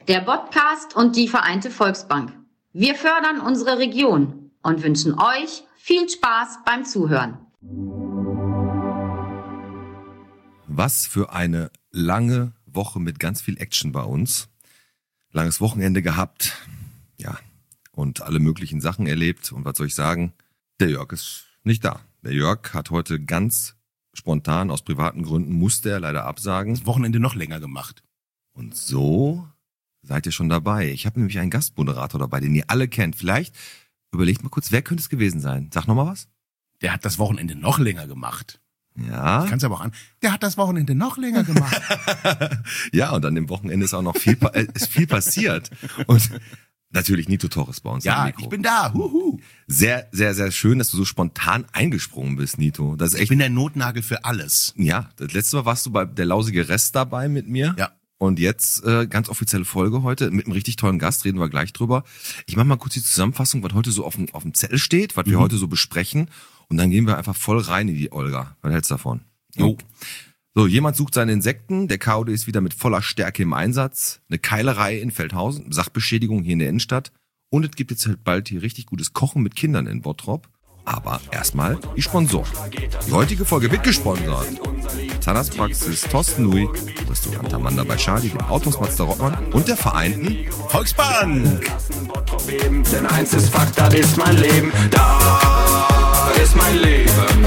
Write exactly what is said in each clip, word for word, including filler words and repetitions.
der Podcast und die Vereinte Volksbank. Wir fördern unsere Region und wünschen euch viel Spaß beim Zuhören. Was für eine lange Woche mit ganz viel Action bei uns. Langes Wochenende gehabt, ja, und alle möglichen Sachen erlebt. Und was soll ich sagen? Der Jörg ist nicht da. Der Jörg hat heute ganz spontan, aus privaten Gründen, musste er leider absagen. Das Wochenende noch länger gemacht. Und so seid ihr schon dabei. Ich habe nämlich einen Gastmoderator dabei, den ihr alle kennt. Vielleicht überlegt mal kurz, wer könnte es gewesen sein? Sag nochmal was. Der hat das Wochenende noch länger gemacht. Ja. Ich kann es aber auch an. Der hat das Wochenende noch länger gemacht. Ja, und an dem Wochenende ist auch noch viel, äh, ist viel passiert. Und natürlich Nito Torres bei uns. Ja, ich bin da. Huhu. Sehr, sehr, sehr schön, dass du so spontan eingesprungen bist, Nito. Das ist echt. Ich bin der Notnagel für alles. Ja, das letzte Mal warst du bei der lausige Rest dabei mit mir. Ja. Und jetzt äh, ganz offizielle Folge heute mit einem richtig tollen Gast, reden wir gleich drüber. Ich mache mal kurz die Zusammenfassung, was heute so auf dem, auf dem Zettel steht, was mhm. wir heute so besprechen. Und dann gehen wir einfach voll rein in die Olga. Was hältst du davon? Jo. So, jemand sucht seine Insekten. Der K O D ist wieder mit voller Stärke im Einsatz. Eine Keilerei in Feldhausen, Sachbeschädigung hier in der Innenstadt. Und es gibt jetzt halt bald hier richtig gutes Kochen mit Kindern in Bottrop. Aber erstmal die Sponsoren. Die heutige Folge wird gesponsert. Zahnarztpraxis Thorsten Louis, Restaurant Amanda bei Charlie, dem Autohaus Mazda Rottmann und der Vereinten Volksbank. Denn eins ist Fakt, das ist mein Leben. Da ist mein Leben.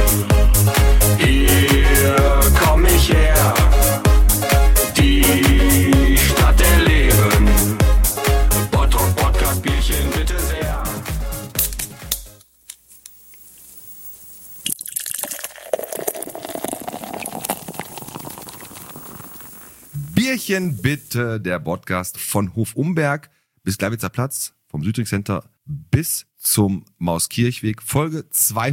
Hier komm ich her. Die Stadt der Leben. Bottrop Podcast Bierchen bitte sehr. Bierchen bitte, der Podcast von Hof Umberg bis Gleiwitzer Platz, vom Südring Center bis zum Mauskirchweg, Folge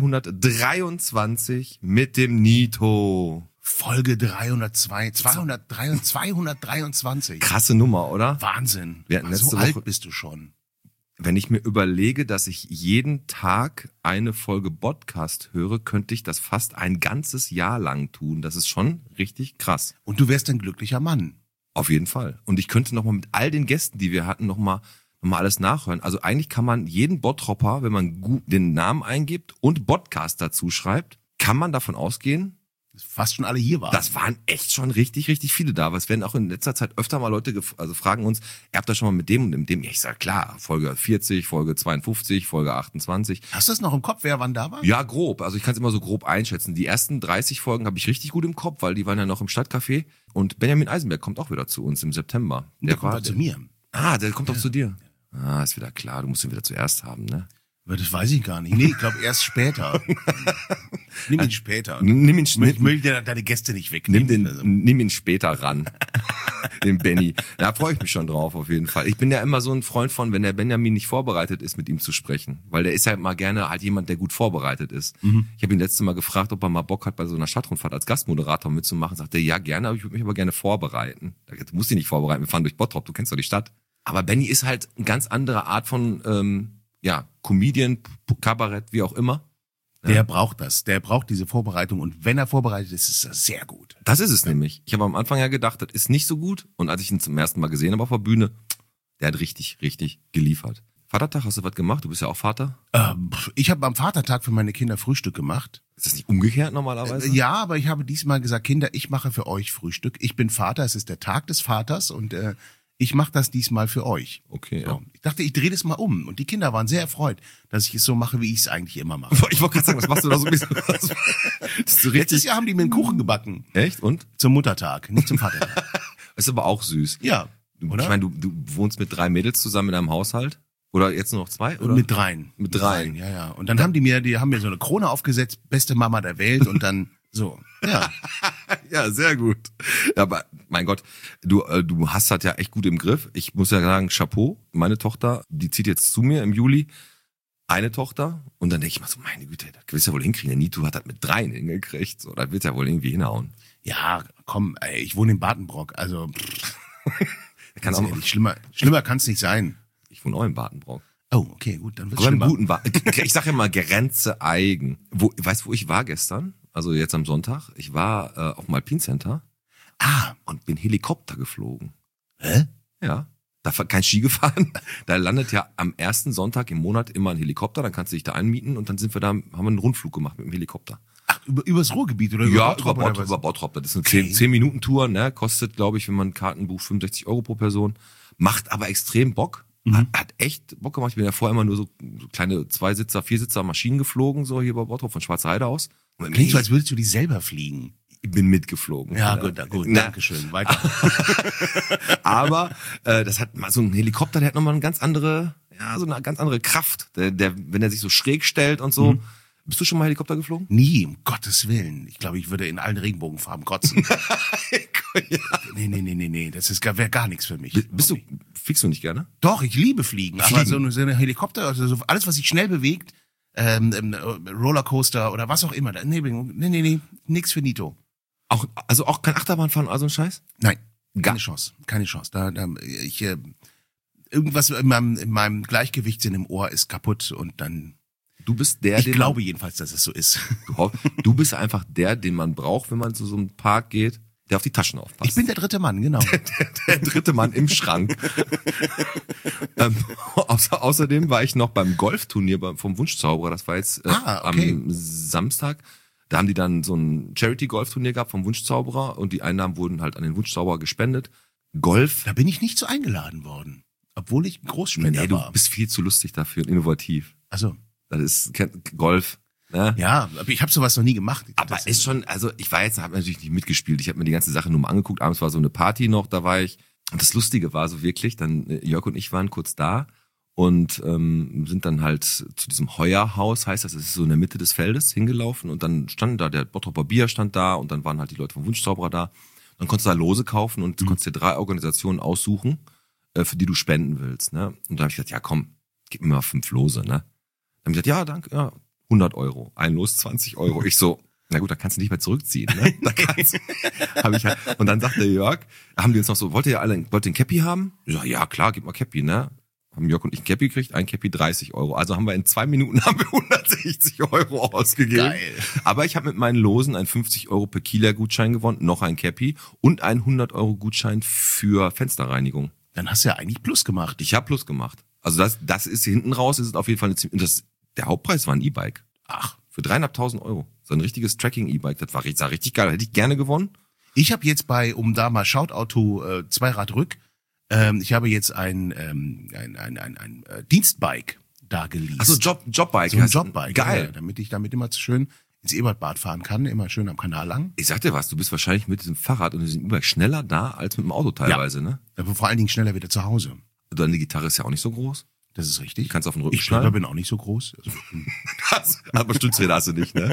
zweihundertdreiundzwanzig mit dem Nito. Folge dreihundertzwei, zweihundertdrei, zweihundertdreiundzwanzig. Krasse Nummer, oder? Wahnsinn. Wir hatten letzte so Woche, alt bist du schon. Wenn ich mir überlege, dass ich jeden Tag eine Folge Podcast höre, könnte ich das fast ein ganzes Jahr lang tun. Das ist schon richtig krass. Und du wärst ein glücklicher Mann. Auf jeden Fall. Und ich könnte nochmal mit all den Gästen, die wir hatten, nochmal noch mal alles nachhören. Also eigentlich kann man jeden Bottropper, wenn man gut den Namen eingibt und Podcast dazu schreibt, kann man davon ausgehen, dass fast schon alle hier waren. Das waren echt schon richtig, richtig viele da. Aber es werden auch in letzter Zeit öfter mal Leute, gef- also fragen uns, ihr habt das schon mal mit dem und mit dem? Ja, ich sag klar, Folge vierzig, Folge zweiundfünfzig, Folge achtundzwanzig. Hast du das noch im Kopf, wer wann da war? Ja, grob. Also ich kann es immer so grob einschätzen. Die ersten dreißig Folgen habe ich richtig gut im Kopf, weil die waren ja noch im Stadtcafé. Und Benjamin Eisenberg kommt auch wieder zu uns im September. Der, der kommt war zu mir. Ah, der kommt ja. auch zu dir. Ah, ist wieder klar. Du musst ihn wieder zuerst haben, ne? Das weiß ich gar nicht. Nee, ich glaube erst später. Nimm ihn später. Nimm ihn Ich will dir deine Gäste nicht wegnehmen. Nimm, den, also. nimm ihn später ran. Den Benny. Da freue ich mich schon drauf, auf jeden Fall. Ich bin ja immer so ein Freund von, wenn der Benjamin nicht vorbereitet ist, mit ihm zu sprechen. Weil der ist ja mal gerne halt jemand, der gut vorbereitet ist. Mhm. Ich habe ihn letztes Mal gefragt, ob er mal Bock hat, bei so einer Stadtrundfahrt als Gastmoderator mitzumachen. Sagt er, ja, gerne, aber ich würde mich aber gerne vorbereiten. Du musst dich nicht vorbereiten, wir fahren durch Bottrop, du kennst doch die Stadt. Aber Benny ist halt eine ganz andere Art von, ähm, ja, Comedian, Kabarett, wie auch immer. Der ja. braucht das. Der braucht diese Vorbereitung. Und wenn er vorbereitet ist, ist das sehr gut. Das ist es ja. nämlich. Ich habe am Anfang ja gedacht, das ist nicht so gut. Und als ich ihn zum ersten Mal gesehen habe auf der Bühne, der hat richtig, richtig geliefert. Vatertag, hast du was gemacht? Du bist ja auch Vater. Ähm, ich habe am Vatertag für meine Kinder Frühstück gemacht. Ist das nicht umgekehrt normalerweise? Äh, ja, aber ich habe diesmal gesagt, Kinder, ich mache für euch Frühstück. Ich bin Vater, es ist der Tag des Vaters und äh, ich mache das diesmal für euch. Okay, so. ja. Ich dachte, ich drehe das mal um. Und die Kinder waren sehr erfreut, dass ich es so mache, wie ich es eigentlich immer mache. Ich wollte gerade sagen, was machst du da so ein bisschen? Das ist so richtig. Letztes Jahr haben die mir einen Kuchen gebacken. Echt? Und? Zum Muttertag, nicht zum Vatertag. Ist aber auch süß. Ja. Oder? Ich meine, du, du wohnst mit drei Mädels zusammen in einem Haushalt? Oder jetzt nur noch zwei? Oder? Mit dreien. Mit dreien. Ja, ja. Und dann da haben die mir, die haben mir so eine Krone aufgesetzt, beste Mama der Welt und dann so. Ja. Ja, sehr gut. Aber mein Gott, du äh, du hast das ja echt gut im Griff. Ich muss ja sagen, Chapeau. Meine Tochter, die zieht jetzt zu mir im Juli. Eine Tochter. Und dann denke ich mal so, meine Güte, das willst du ja wohl hinkriegen. Der Nito hat das mit dreien hingekriegt. So, das wird ja wohl irgendwie hinhauen. Ja, komm, ey, ich wohne in Badenbrock. Also, kann auch ehrlich, schlimmer, schlimmer kann es nicht sein. Ich wohne auch in Badenbrock. Oh, okay, gut, dann wird's Aber im schlimmer. guten Ba- ich sag ja mal Grenze eigen. Wo, weißt du, wo ich war gestern? Also jetzt am Sonntag. Ich war äh, auf dem Alpine Center. Ah, und bin Helikopter geflogen. hä? Ja. Da kein Ski gefahren. Da landet ja am ersten Sonntag im Monat immer ein Helikopter, dann kannst du dich da einmieten und dann sind wir da, haben wir einen Rundflug gemacht mit dem Helikopter. Ach, über, übers Ruhrgebiet oder über Ja, Bottrop über oder Bottrop, was? über Bottrop. Das ist eine Okay. zehn, zehn Minuten Tour, ne? Kostet, glaube ich, wenn man Karten bucht, fünfundsechzig Euro pro Person. Macht aber extrem Bock. Mhm. Hat, hat echt Bock gemacht. Ich bin ja vorher immer nur so, so kleine Zweisitzer, Viersitzer Maschinen geflogen, so hier bei Bottrop von Schwarzer Heide aus. Und Klingt so, als würdest du die selber fliegen. ich bin mitgeflogen. Ja, gut, na, gut, Na, Dankeschön. Weiter. Aber äh, das hat mal so ein Helikopter, der hat nochmal eine ganz andere, ja, so eine ganz andere Kraft. Der, der, wenn er sich so schräg stellt und so. Mhm. Bist du schon mal Helikopter geflogen? Nie, um Gottes Willen. Ich glaube, ich würde in allen Regenbogenfarben kotzen. ja. Nee, nee, nee, nee, nee. Das ist gar, wäre gar nichts für mich. B- bist du, fliegst du nicht gerne? Doch, ich liebe Fliegen. Aber Fliegen. so eine, so eine Helikopter, also so alles, was sich schnell bewegt, ähm, ähm, Rollercoaster oder was auch immer. da- Nee, nee, nee, nee, nix finito. Auch, also auch kein Achterbahnfahren, also ein Scheiß? Nein, Gar- keine Chance, keine Chance. Da, da, ich, äh, irgendwas in meinem, in meinem Gleichgewichtssinn im Ohr ist kaputt und dann, Du bist der, ich den glaube jedenfalls, dass es so ist. man, du, hoff- du bist einfach der, den man braucht, wenn man zu so einem Park geht, der auf die Taschen aufpasst. Ich bin der dritte Mann, genau. der dritte Mann im Schrank. ähm, außer, außerdem war ich noch beim Golfturnier beim- vom Wunschzauberer. Das war jetzt äh, Ah, okay. am Samstag. Da haben die dann so ein Charity-Golfturnier gehabt vom Wunschzauberer und die Einnahmen wurden halt an den Wunschzauberer gespendet. Golf. Da bin ich nicht so eingeladen worden, obwohl ich Großspender Nee, du war. bist viel zu lustig dafür und innovativ. Also, Das ist kennt- Golf. Ne? ja, aber ich habe sowas noch nie gemacht. Aber Das ist schon, also ich war jetzt, habe natürlich nicht mitgespielt. Ich habe mir die ganze Sache nur mal angeguckt. Abends war so eine Party noch, da war ich. Und das Lustige war so wirklich, dann äh, Jörg und ich waren kurz da und ähm, sind dann halt zu diesem Heuerhaus, heißt das, es ist so in der Mitte des Feldes hingelaufen und dann stand da, der Bottroper Bier stand da und dann waren halt die Leute vom Wunschzauberer da. Dann konntest du da Lose kaufen und du konntest dir drei Organisationen aussuchen, äh, für die du spenden willst. Ne? Und da habe ich gesagt, ja komm, gib mir mal fünf Lose. Ne? Dann haben die gesagt, ja, danke, ja, hundert Euro. Ein Los, zwanzig Euro. Ich so, na gut, da kannst du nicht mehr zurückziehen. Ne? Da kannst, hab ich halt, und dann sagt der Jörg, haben die uns noch so, wollt ihr alle, wollt ihr ein Cappy haben? Ich so, ja klar, gib mal Cappy, ne? Haben Jörg und ich ein Cappy gekriegt, ein Cappy dreißig Euro. Also haben wir in zwei Minuten haben wir hundertsechzig Euro ausgegeben. Geil. Aber ich habe mit meinen Losen einen fünfzig Euro per Kieler Gutschein gewonnen, noch ein Cappy und einen hundert Euro Gutschein für Fensterreinigung. Dann hast du ja eigentlich Plus gemacht. Ich habe Plus gemacht. Also das, das ist hinten raus, ist es auf jeden Fall eine ziemlich, das, der Hauptpreis war ein E-Bike. Ach, Für dreieinhalbtausend Euro. So ein richtiges Tracking-E-Bike. Das war richtig, sah richtig geil. Hätte ich gerne gewonnen. ich habe jetzt bei, um da mal Shoutout to äh, Zweirad rück, ähm, ich habe jetzt ein, ähm, ein, ein, ein, ein äh, Dienstbike da geleast. Also Job, Jobbike. so ein heißt- Jobbike. Geil. Ja, damit ich damit immer schön ins Ebertbad fahren kann, immer schön am Kanal lang. Ich sag dir was, du bist wahrscheinlich mit diesem Fahrrad und diesem E-Bike schneller da als mit dem Auto teilweise, ne? Aber vor allen Dingen schneller wieder zu Hause. Deine Gitarre ist ja auch nicht so groß. Das ist richtig. Die kannst du auf den Rücken ich selber schnallen. bin auch nicht so groß. Also, hm. Aber Stützräder hast du nicht, ne?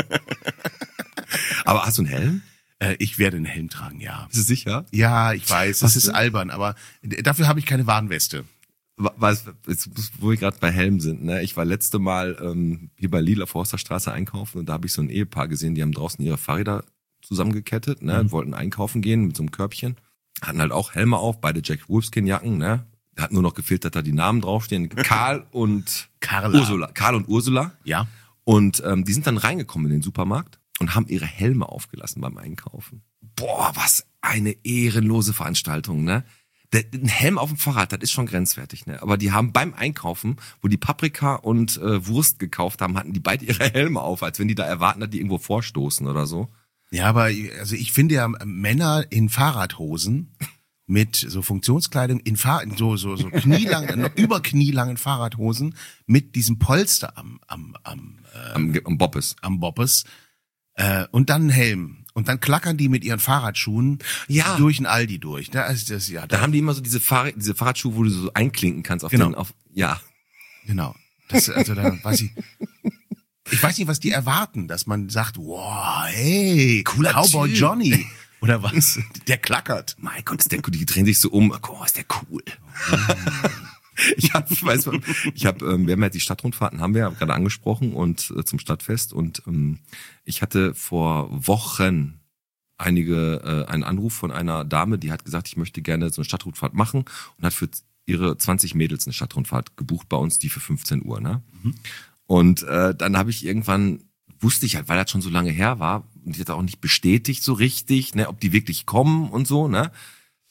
Aber hast du einen Helm? äh, ich werde einen Helm tragen, ja. Bist du sicher? Ja, ich weiß, das Hast ist du? albern, aber dafür habe ich keine Warnweste. Was, jetzt, wo wir gerade bei Helm sind, ne? Ich war letzte Mal ähm, hier bei Lila Forsterstraße einkaufen und da habe ich so ein Ehepaar gesehen, die haben draußen ihre Fahrräder zusammengekettet, ne? Mhm. Wollten einkaufen gehen mit so einem Körbchen, hatten halt auch Helme auf, beide Jack Wolfskin Jacken, ne? Hat nur noch gefehlt, dass da die Namen draufstehen, Karl und Carla. Ursula, Karl und Ursula. Ja. Und ähm, die sind dann reingekommen in den Supermarkt und haben ihre Helme aufgelassen beim Einkaufen. Boah, was eine ehrenlose Veranstaltung, ne? Der, ein Helm auf dem Fahrrad, das ist schon grenzwertig, ne? Aber die haben beim Einkaufen, wo die Paprika und äh, Wurst gekauft haben, hatten die beide ihre Helme auf, als wenn die da erwarten, dass die irgendwo vorstoßen oder so. Ja, aber also ich finde ja Männer in Fahrradhosen mit so Funktionskleidung in Fahr so so so knielangen über knielangen Fahrradhosen mit diesem Polster am am am äh, Am, am Boppes. am Boppes äh, und dann ein Helm und dann klackern die mit ihren Fahrradschuhen Ja. durch ein Aldi durch. Da ist das ja Da da, haben die immer so diese, Fahrrad, diese Fahrradschuhe, wo du so einklinken kannst auf Genau. den, auf, ja. genau. Das also da weiß ich ich weiß nicht, was die erwarten, dass man sagt, wow, hey, Cooler Cowboy Typ. Johnny oder was? Der klackert. Mein Gott, ist der cool. Die drehen sich so um. Oh, ist der cool. ich hab, ich weiß, ich hab, ähm, wir haben ja die Stadtrundfahrten, haben wir ja gerade angesprochen und äh, zum Stadtfest und ähm, ich hatte vor Wochen einige äh, einen Anruf von einer Dame, die hat gesagt, ich möchte gerne so eine Stadtrundfahrt machen und hat für ihre zwanzig Mädels eine Stadtrundfahrt gebucht bei uns, die für fünfzehn Uhr, ne? Mhm. Und äh, dann habe ich irgendwann, wusste ich halt, weil das schon so lange her war, und die hat auch nicht bestätigt so richtig, ne, ob die wirklich kommen und so, ne?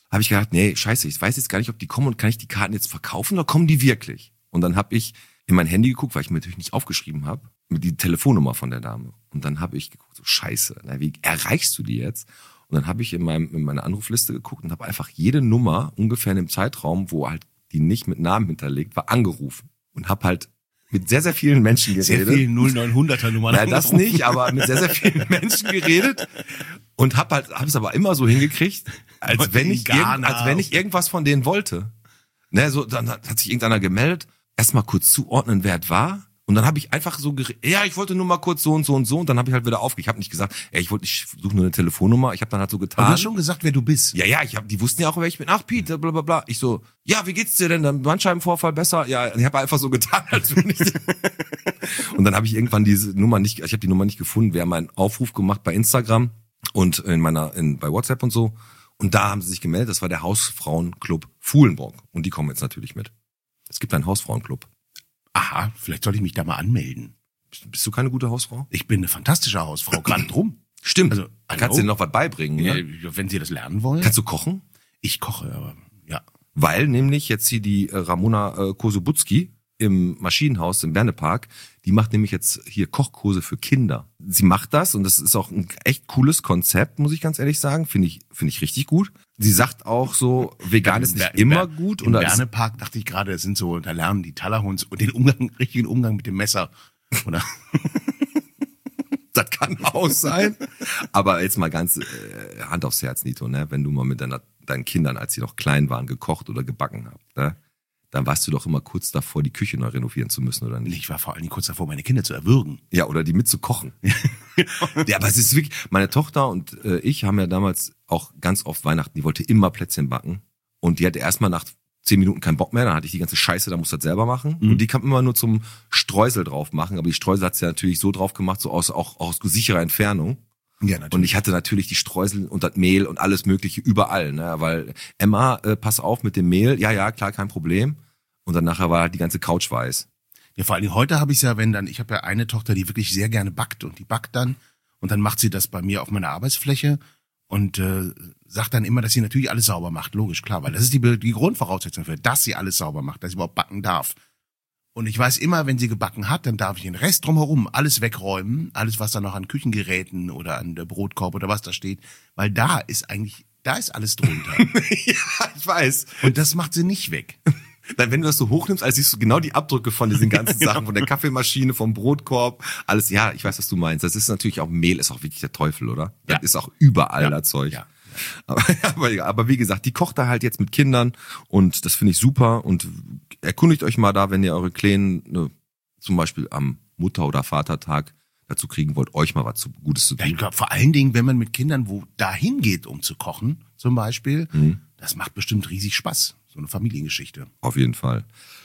habe ich gedacht, nee, scheiße, ich weiß jetzt gar nicht, ob die kommen und kann ich die Karten jetzt verkaufen oder kommen die wirklich? Und dann habe ich in mein Handy geguckt, weil ich mir natürlich nicht aufgeschrieben habe, mit die Telefonnummer von der Dame. Und dann habe ich geguckt, so scheiße, na, wie erreichst du die jetzt? Und dann habe ich in, meinem, in meiner Anrufliste geguckt und habe einfach jede Nummer ungefähr in dem Zeitraum, wo halt die nicht mit Namen hinterlegt war, angerufen. Und habe halt mit sehr, sehr vielen Menschen geredet. Sehr vielen null neun hunderter Nummern. Ja, das nicht, aber mit sehr, sehr vielen Menschen geredet. Und hab halt, hab es aber immer so hingekriegt, als wenn ich, irgend, als wenn ich irgendwas von denen wollte. Ne, so, dann hat, hat sich irgendeiner gemeldet, erstmal kurz zuordnen, wer es war. Und dann habe ich einfach so geredet, ja, ich wollte nur mal kurz so und so und so. Und dann habe ich halt wieder aufgehört. Ich habe nicht gesagt, ey, ich wollte, ich suche nur eine Telefonnummer. Ich habe dann halt so getan. Aber du hast schon gesagt, wer du bist. Ja, ja, ich hab, die wussten ja auch, wer ich bin. Ach, Pete, bla bla bla. Ich so, ja, wie geht's dir denn? Dann Bandscheibenvorfall besser? Ja, ich habe einfach so getan, als wenn ich. Und dann habe ich irgendwann diese Nummer nicht, ich habe die Nummer nicht gefunden. Wir haben einen Aufruf gemacht bei Instagram und in meiner, in, bei WhatsApp und so. Und da haben sie sich gemeldet. Das war der Hausfrauenclub Fuhlenbrock. Und die kommen jetzt natürlich mit. Es gibt einen Hausfrauenclub. Aha, vielleicht soll ich mich da mal anmelden. Bist, bist du keine gute Hausfrau? Ich bin eine fantastische Hausfrau, gerade drum. Stimmt. Also, kannst du dir noch was beibringen, ja, ne? wenn Sie das lernen wollen. Kannst du kochen? Ich koche, aber ja. Weil nämlich jetzt hier die äh, Ramona äh, Kosubutski im Maschinenhaus im Bernepark, die macht nämlich jetzt hier Kochkurse für Kinder. Sie macht das und das ist auch ein echt cooles Konzept, muss ich ganz ehrlich sagen. Finde ich, finde ich richtig gut. Sie sagt auch so, vegan ist nicht immer gut. Im Bernepark dachte ich gerade, das sind so, da lernen die Talahunds und den Umgang, richtigen Umgang mit dem Messer. Oder? Das kann auch sein. Aber jetzt mal ganz äh, Hand aufs Herz, Nito, ne? Wenn du mal mit deiner, deinen Kindern, als sie noch klein waren, gekocht oder gebacken habt, ne? Dann warst du doch immer kurz davor, die Küche neu renovieren zu müssen, oder nicht? Ich war vor allen Dingen kurz davor, meine Kinder zu erwürgen. Ja, oder die mitzukochen. Ja, aber es ist wirklich, meine Tochter und äh, ich haben ja damals auch ganz oft Weihnachten, die wollte immer Plätzchen backen. Und die hatte erstmal nach zehn Minuten keinen Bock mehr, dann hatte ich die ganze Scheiße, da musst du das selber machen. Mhm. Und die kam immer nur zum Streusel drauf machen, aber die Streusel hat sie ja natürlich so drauf gemacht, so aus, auch aus sicherer Entfernung. Ja, natürlich. Und ich hatte natürlich die Streusel und das Mehl und alles Mögliche überall, ne, weil Emma, äh, pass auf mit dem Mehl, ja, ja, klar, kein Problem. Und dann nachher war die ganze Couch weiß. Ja, vor allen Dingen heute habe ich ja, wenn dann, ich habe ja eine Tochter, die wirklich sehr gerne backt und die backt dann und dann macht sie das bei mir auf meiner Arbeitsfläche und äh, sagt dann immer, dass sie natürlich alles sauber macht, logisch, klar, weil das ist die, die Grundvoraussetzung für, dass sie alles sauber macht, dass sie überhaupt backen darf. Und ich weiß immer, wenn sie gebacken hat, dann darf ich den Rest drumherum alles wegräumen, alles, was da noch an Küchengeräten oder an der Brotkorb oder was da steht, weil da ist eigentlich, da ist alles drunter. Ja, ich weiß. Und das macht sie nicht weg. Dann, wenn du das so hochnimmst, also siehst du genau die Abdrücke von diesen ganzen Sachen, von der Kaffeemaschine, vom Brotkorb, alles. Ja, ich weiß, was du meinst. Das ist natürlich auch, Mehl ist auch wirklich der Teufel, oder? Ja. Das ist auch überall ja. das Zeug. Ja. Aber, aber, aber wie gesagt, die kocht da halt jetzt mit Kindern und das finde ich super und erkundigt euch mal da, wenn ihr eure Kleinen ne, zum Beispiel am Mutter- oder Vatertag dazu kriegen wollt, euch mal was zu, Gutes zu tun. Ja, ich glaube, vor allen Dingen, wenn man mit Kindern wo dahin geht, um zu kochen, zum Beispiel, mhm. das macht bestimmt riesig Spaß. So eine Familiengeschichte. Auf jeden Fall.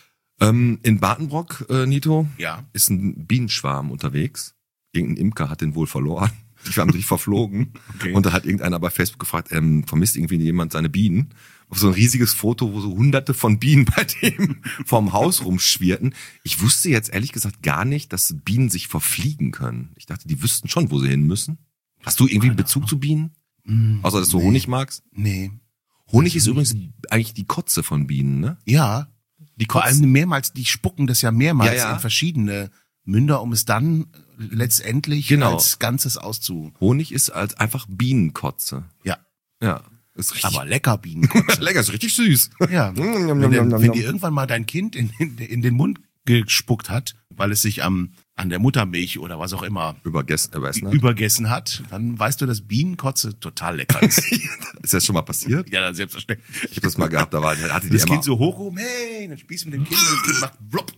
Ähm, in Badenbrock, äh, Nito, ja. ist ein Bienenschwarm unterwegs. Irgendein Imker hat den wohl verloren. Die haben sich verflogen. Okay. Und da hat irgendeiner bei Facebook gefragt, ähm, vermisst irgendwie jemand seine Bienen? Auf so ein riesiges Foto, wo so hunderte von Bienen bei dem vorm Haus rumschwirrten. Ich wusste jetzt ehrlich gesagt gar nicht, dass Bienen sich verfliegen können. Ich dachte, die wüssten schon, wo sie hin müssen. Hast du irgendwie einen Bezug zu Bienen? Mm, Außer, dass du nee. Honig magst? Nee. Honig ist übrigens eigentlich die Kotze von Bienen, ne? Ja. Die Vor allem mehrmals, die spucken das ja mehrmals ja, ja. in verschiedene Münder, um es dann letztendlich genau. als Ganzes auszu... Honig ist als einfach Bienenkotze. Ja. Ja. Ist richtig. Aber lecker Bienenkotze. Lecker, ist richtig süß. Ja. wenn, der, wenn dir irgendwann mal dein Kind in, in, in den Mund gespuckt hat, weil es sich am an der Muttermilch oder was auch immer übergessen, übergessen hat, übergessen hat, dann weißt du, dass Bienenkotze total lecker ist. Ist das schon mal passiert? Ja, selbstverständlich. Ich habe das mal gehabt, da war, hatte die das Emma. Kind so hoch rum, hey, dann spielst du mit dem Kind und das Kind macht blop.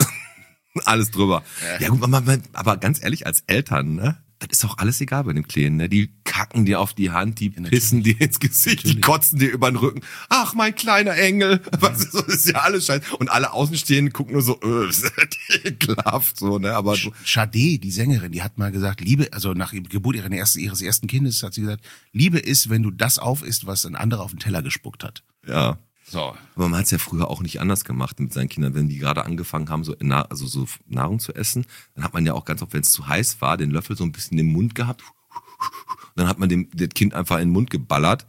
Alles drüber. Ja, ja gut, aber, aber ganz ehrlich, als Eltern, ne? Das ist auch alles egal bei dem Kleinen, ne? Die kacken dir auf die Hand, die ja, pissen dir ins Gesicht, natürlich. Die kotzen dir über den Rücken. Ach, mein kleiner Engel. Was ist so, das ist ja alles scheiße. Und alle Außenstehenden gucken nur so, äh, das ist ekelhaft, so, ne? Aber du. Sade, die Sängerin, die hat mal gesagt, Liebe, also nach Geburt ihres ersten, ihres ersten Kindes hat sie gesagt, Liebe ist, wenn du das aufisst, was ein anderer auf den Teller gespuckt hat. Ja. So. Aber man hat es ja früher auch nicht anders gemacht mit seinen Kindern, wenn die gerade angefangen haben, so, Na- also so Nahrung zu essen, dann hat man ja auch ganz oft, wenn es zu heiß war, den Löffel so ein bisschen im Mund gehabt. Dann hat man dem das Kind einfach in den Mund geballert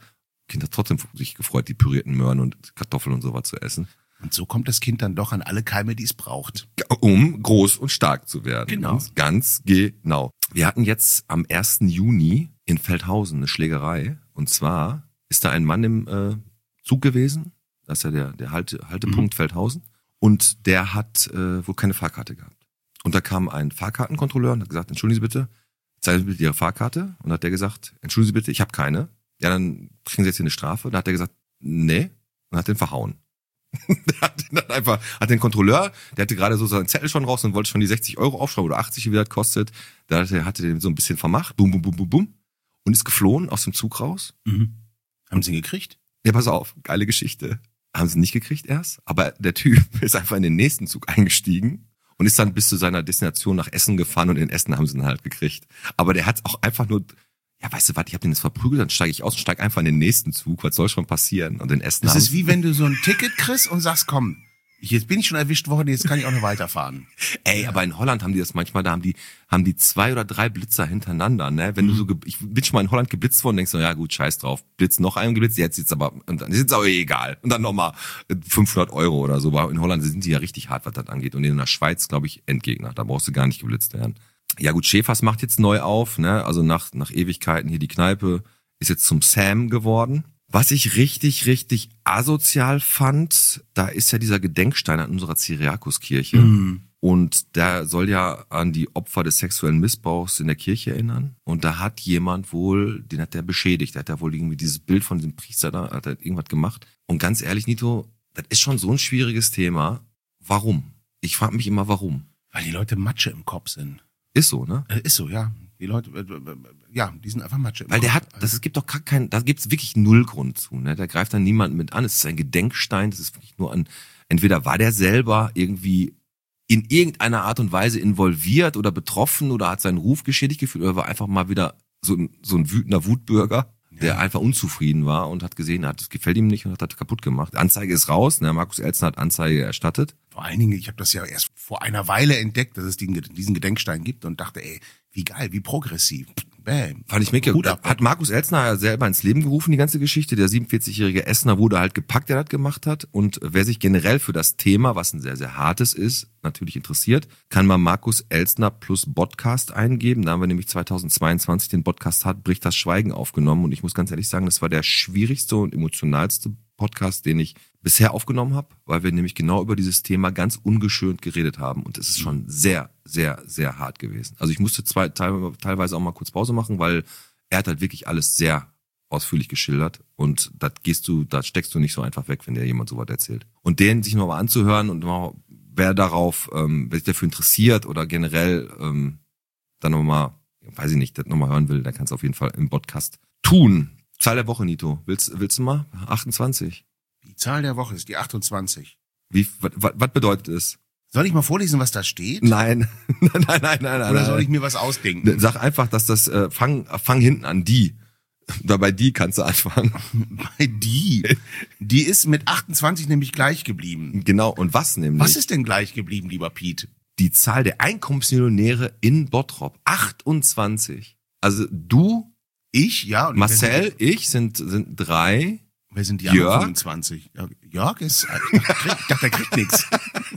Kind hat trotzdem sich gefreut, die pürierten Möhren und Kartoffeln und sowas zu essen. Und so kommt das Kind dann doch an alle Keime, die es braucht. Um groß und stark zu werden. Genau. Ganz genau. Wir hatten jetzt am ersten Juni in Feldhausen eine Schlägerei. Und zwar ist da ein Mann im äh, Zug gewesen. Das ist ja der, der Halte, Haltepunkt mhm. Feldhausen. Und der hat äh, wohl keine Fahrkarte gehabt. Und da kam ein Fahrkartenkontrolleur und hat gesagt, entschuldigen Sie bitte, zeigen Sie bitte Ihre Fahrkarte. Und hat der gesagt, entschuldigen Sie bitte, ich habe keine. Ja, dann kriegen Sie jetzt hier eine Strafe. Da hat er gesagt, nee, und hat den verhauen. Der hat dann einfach, hat den Kontrolleur, der hatte gerade so seinen Zettel schon raus und wollte schon die sechzig Euro aufschreiben oder achtzig, wie das kostet. Da hatte, hatte den so ein bisschen vermacht, bum, bum, bum, bum, bum, und ist geflohen aus dem Zug raus. Mhm. Haben Sie ihn gekriegt? Ja, pass auf, geile Geschichte. Haben sie nicht gekriegt erst, aber der Typ ist einfach in den nächsten Zug eingestiegen und ist dann bis zu seiner Destination nach Essen gefahren und in Essen haben sie ihn halt gekriegt. Aber der hat auch einfach nur, ja, weißt du was, ich hab den jetzt verprügelt, dann steige ich aus und steige einfach in den nächsten Zug, was soll schon passieren? Und in Essen Das ist wie wenn du so ein Ticket kriegst und sagst, komm, jetzt bin ich schon erwischt worden, jetzt kann ich auch noch weiterfahren. Ey, ja. Aber in Holland haben die das manchmal, da haben die haben die zwei oder drei Blitzer hintereinander, ne? Wenn mhm. du so, ge- ich bin schon mal in Holland geblitzt worden, denkst du, ja gut, scheiß drauf, blitz noch einen geblitzt, jetzt ist aber, und dann ist es aber egal. Und dann nochmal fünfhundert Euro oder so. Aber in Holland sind die ja richtig hart, was das angeht. Und in der Schweiz, glaube ich, Endgegner. Da brauchst du gar nicht geblitzt werden. Ja gut, Schäfers macht jetzt neu auf, ne? Also nach nach Ewigkeiten hier die Kneipe ist jetzt zum Sam geworden. Was ich richtig, richtig asozial fand, da ist ja dieser Gedenkstein an unserer Cyriakuskirche. Mhm. Und der soll ja an die Opfer des sexuellen Missbrauchs in der Kirche erinnern. Und da hat jemand wohl, den hat der beschädigt. Der hat ja wohl irgendwie dieses Bild von diesem Priester da, hat er irgendwas gemacht. Und ganz ehrlich, Nito, das ist schon so ein schwieriges Thema. Warum? Ich frage mich immer, warum. Weil die Leute Matsche im Kopf sind. Ist so, ne? Äh, ist so, ja. Die Leute, äh, ja, die sind einfach Matsche im Weil Kopf. der hat, das es gibt doch gar keinen, da gibt's wirklich null Grund zu, ne? Da greift dann niemand mit an. Es ist ein Gedenkstein, das ist wirklich nur ein, entweder war der selber irgendwie in irgendeiner Art und Weise involviert oder betroffen oder hat seinen Ruf geschädigt gefühlt oder war einfach mal wieder so ein, so ein wütender Wutbürger, der ja. einfach unzufrieden war und hat gesehen, hat, das gefällt ihm nicht und hat das kaputt gemacht. Anzeige ist raus, ne? Markus Elstner hat Anzeige erstattet. Vor allen Dingen, ich habe das ja erst vor einer Weile entdeckt, dass es diesen Gedenkstein gibt und dachte, ey, wie geil, wie progressiv. Bam. Fand ich mega. Hat Markus Elstner ja selber ins Leben gerufen, die ganze Geschichte. Der siebenundvierzigjährige Essener wurde halt gepackt, der das gemacht hat. Und wer sich generell für das Thema, was ein sehr, sehr hartes ist, natürlich interessiert, kann man Markus Elstner plus Podcast eingeben. Da haben wir nämlich zweitausendzweiundzwanzig den Podcast Hart bricht das Schweigen aufgenommen. Und ich muss ganz ehrlich sagen, das war der schwierigste und emotionalste Podcast, den ich bisher aufgenommen habe, weil wir nämlich genau über dieses Thema ganz ungeschönt geredet haben. Und es ist schon sehr, sehr, sehr hart gewesen. Also ich musste zwei, teilweise auch mal kurz Pause machen, weil er hat halt wirklich alles sehr ausführlich geschildert. Und das gehst du, da steckst du nicht so einfach weg, wenn dir jemand sowas erzählt. Und den sich nochmal anzuhören und mal, wer darauf, ähm, wer sich dafür interessiert oder generell ähm, dann nochmal, weiß ich nicht, das nochmal hören will, der kann es auf jeden Fall im Podcast tun. Zahl der Woche, Nito. Willst, willst du mal? achtundzwanzig. Die Zahl der Woche ist die achtundzwanzig. Wie, was, was bedeutet es? Soll ich mal vorlesen, was da steht? Nein. nein, nein, nein, nein. Oder soll ich mir was ausdenken? Sag einfach, dass das, äh, fang, fang hinten an die. Da bei die kannst du anfangen. Bei die? Die ist mit achtundzwanzig nämlich gleich geblieben. Genau. Und was nämlich? Was ist denn gleich geblieben, lieber Piet? Die Zahl der Einkommensmillionäre in Bottrop. achtundzwanzig. Also du, ich, ja. Und Marcel, ich sind, sind drei. Wer sind die Jörg? anderen fünfundzwanzig? Jörg ist, ich dachte, der kriegt nichts.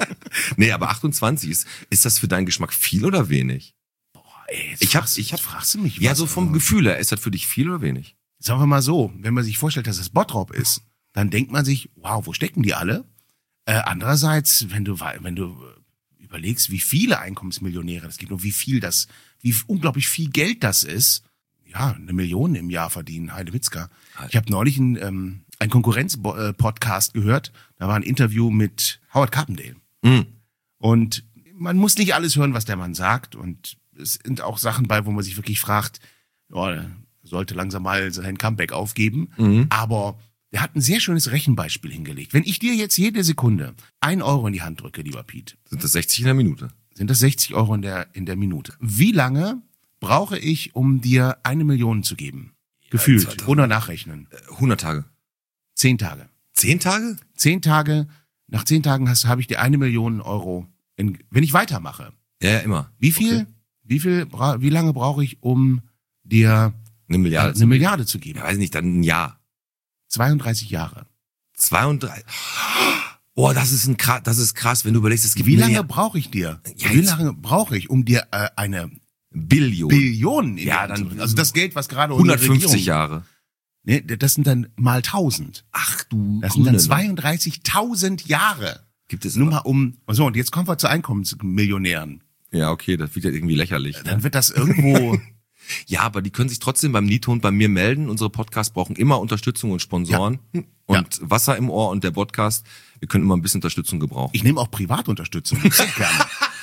Nee, aber achtundzwanzig ist, ist das für deinen Geschmack viel oder wenig? Boah, ey, ich hab, fragst, ich hab, fragst du mich was? Ja, so vom Gefühl her, ist das für dich viel oder wenig? Sagen wir mal so, wenn man sich vorstellt, dass es Bottrop ist, dann denkt man sich, wow, wo stecken die alle? Äh, andererseits, wenn du, wenn du überlegst, wie viele Einkommensmillionäre es gibt und wie viel das, wie unglaublich viel Geld das ist, ja, eine Million im Jahr verdienen, Heidewitzka. Ich habe neulich ein, ähm, ein Konkurrenz-Podcast gehört, da war ein Interview mit Howard Carpendale. Mhm. Und man muss nicht alles hören, was der Mann sagt. Und es sind auch Sachen bei, wo man sich wirklich fragt, oh, er sollte langsam mal sein Comeback aufgeben. Mhm. Aber er hat ein sehr schönes Rechenbeispiel hingelegt. Wenn ich dir jetzt jede Sekunde ein Euro in die Hand drücke, lieber Piet. Sind das sechzig in der Minute? Sind das sechzig Euro in der, in der Minute. Wie lange brauche ich, um dir eine Million zu geben? Gefühlt, ja, ohne nachrechnen. hundert Tage. Zehn Tage. Zehn Tage? Zehn Tage. Nach zehn Tagen hast, habe ich dir eine Million Euro, in, wenn ich weitermache. Ja, ja, immer. Wie viel, okay. wie viel, wie lange brauche ich, um dir eine Milliarde, äh, eine Milliarde zu geben? Ja, weiß nicht, dann ein Jahr. zweiunddreißig Jahre. zweiunddreißig. Oh, das ist ein krass, das ist krass, wenn du überlegst, es gibt Wie lange Milliard- brauche ich dir? Ja, Wie jetzt- lange brauche ich, um dir äh, eine Billion. Billion in Ja, die Hand zu dann- bringen? Also das Geld, was gerade unsere hundertfünfzig Regierung... Jahre. Nee, das sind dann mal tausend. Ach du Das sind dann Grüne, ne? zweiunddreißigtausend Jahre. Gibt es Nur mal um... So, und jetzt kommen wir zu Einkommensmillionären. Ja, okay, das wird ja irgendwie lächerlich. Ne? Dann wird das irgendwo... Ja, aber die können sich trotzdem beim Nito bei mir melden. Unsere Podcasts brauchen immer Unterstützung und Sponsoren. Und Wasser im Ohr und der Podcast, wir können immer ein bisschen Unterstützung gebrauchen. Ich nehme auch Privatunterstützung. Sehr gerne.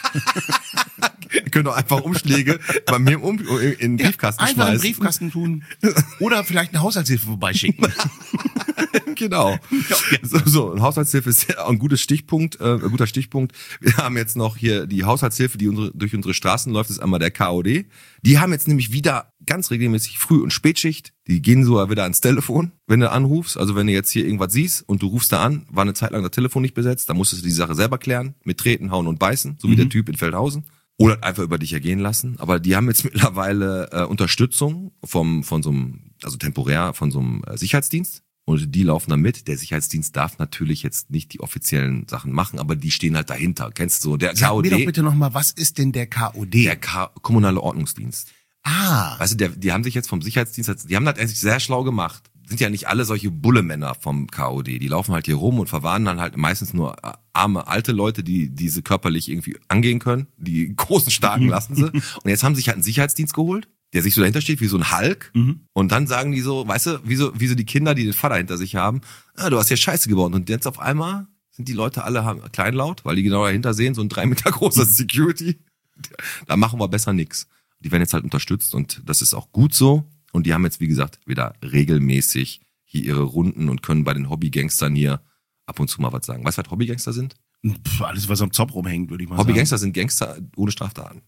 Ihr könnt auch einfach Umschläge bei mir um, in den Briefkasten Einfach einen schmeißen. Briefkasten tun. Oder vielleicht eine Haushaltshilfe vorbeischicken. Genau. So, so, und Haushaltshilfe ist ja ein gutes Stichpunkt, äh, ein guter Stichpunkt. Wir haben jetzt noch hier die Haushaltshilfe, die unsere, durch unsere Straßen läuft, das ist einmal der K O D. Die haben jetzt nämlich wieder ganz regelmäßig Früh- und Spätschicht. Die gehen so wieder ans Telefon, wenn du anrufst. Also wenn du jetzt hier irgendwas siehst und du rufst da an, war eine Zeit lang das Telefon nicht besetzt, dann musstest du die Sache selber klären, mit Treten, Hauen und Beißen, so wie der Typ in Feldhausen. Oder einfach über dich ergehen lassen. Aber die haben jetzt mittlerweile äh, Unterstützung vom von so einem, also temporär von so einem äh, Sicherheitsdienst. Und die laufen da mit. Der Sicherheitsdienst darf natürlich jetzt nicht die offiziellen Sachen machen, aber die stehen halt dahinter. Kennst du so? Der K Sag O mir doch D, bitte nochmal, was ist denn der K O D? der K- kommunale Ordnungsdienst. ah, Weißt du, der, die haben sich jetzt vom Sicherheitsdienst, die haben das eigentlich sehr schlau gemacht. Sind ja nicht alle solche Bullemänner vom K O D. Die laufen halt hier rum und verwarnen dann halt meistens nur äh, arme, alte Leute, die diese körperlich irgendwie angehen können. Die großen, starken lassen sie. Und jetzt haben sie sich halt einen Sicherheitsdienst geholt, der sich so dahinter steht wie so ein Hulk. Mhm. Und dann sagen die so, weißt du, wie so, wie so die Kinder, die den Vater hinter sich haben, ah, du hast hier Scheiße gebaut. Und jetzt auf einmal sind die Leute alle haben- kleinlaut, weil die genau dahinter sehen, so ein drei Meter großer Security. Da machen wir besser nix. Die werden jetzt halt unterstützt und das ist auch gut so. Und die haben jetzt, wie gesagt, wieder regelmäßig hier ihre Runden und können bei den Hobbygangstern hier ab und zu mal was sagen. Weißt du, was Hobbygangster sind? Pff, alles, was am Zopf rumhängt, würde ich mal Hobbygangster sind Gangster ohne Straftaten.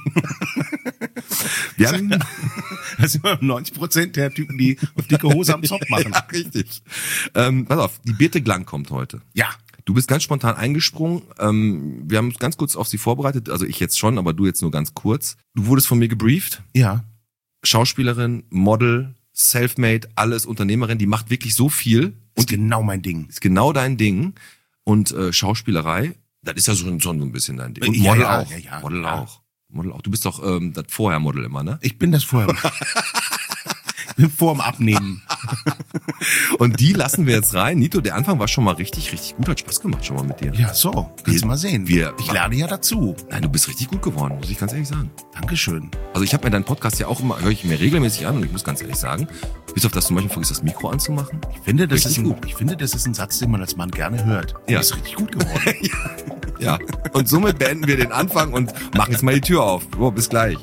Wir haben, sagen. Das sind immer neunzig Prozent der Typen, die auf dicke Hose am Zopf machen. ja, richtig. Ähm, pass auf, die Birte Glang kommt heute. Ja. Du bist ganz spontan eingesprungen. Ähm, wir haben uns ganz kurz auf sie vorbereitet. Also ich jetzt schon, aber du jetzt nur ganz kurz. Du wurdest von mir gebrieft. Ja. Schauspielerin, Model, Selfmade, alles Unternehmerin. Die macht wirklich so viel. Und genau mein Ding. Ist genau dein Ding. Und äh, Schauspielerei, das ist ja so, schon so ein bisschen dein Ding. Und Ja, Model ja, auch. ja, ja, Model ja. auch. Model auch. Du bist doch ähm, das vorher Model immer, ne? Ich bin das vorher. Bin vorm Abnehmen. Und die lassen wir jetzt rein. Nito, der Anfang war schon mal richtig, richtig gut. Hat Spaß gemacht schon mal mit dir. Ja, so. Kannst Wir- du mal sehen. wir- ich lerne ja dazu. Nein, du bist richtig gut geworden, muss ich ganz ehrlich sagen. Dankeschön. Also ich habe mir deinen Podcast ja auch immer, höre ich mir regelmäßig an und ich muss ganz ehrlich sagen, bis auf das du manchmal vergisst, das Mikro anzumachen. Ich finde, das Richtig ist ein, gut. ich finde, das ist ein Satz, den man als Mann gerne hört. Du Ja. bist richtig gut geworden. Ja. Und somit beenden wir den Anfang und machen jetzt mal die Tür auf. Oh, bis gleich.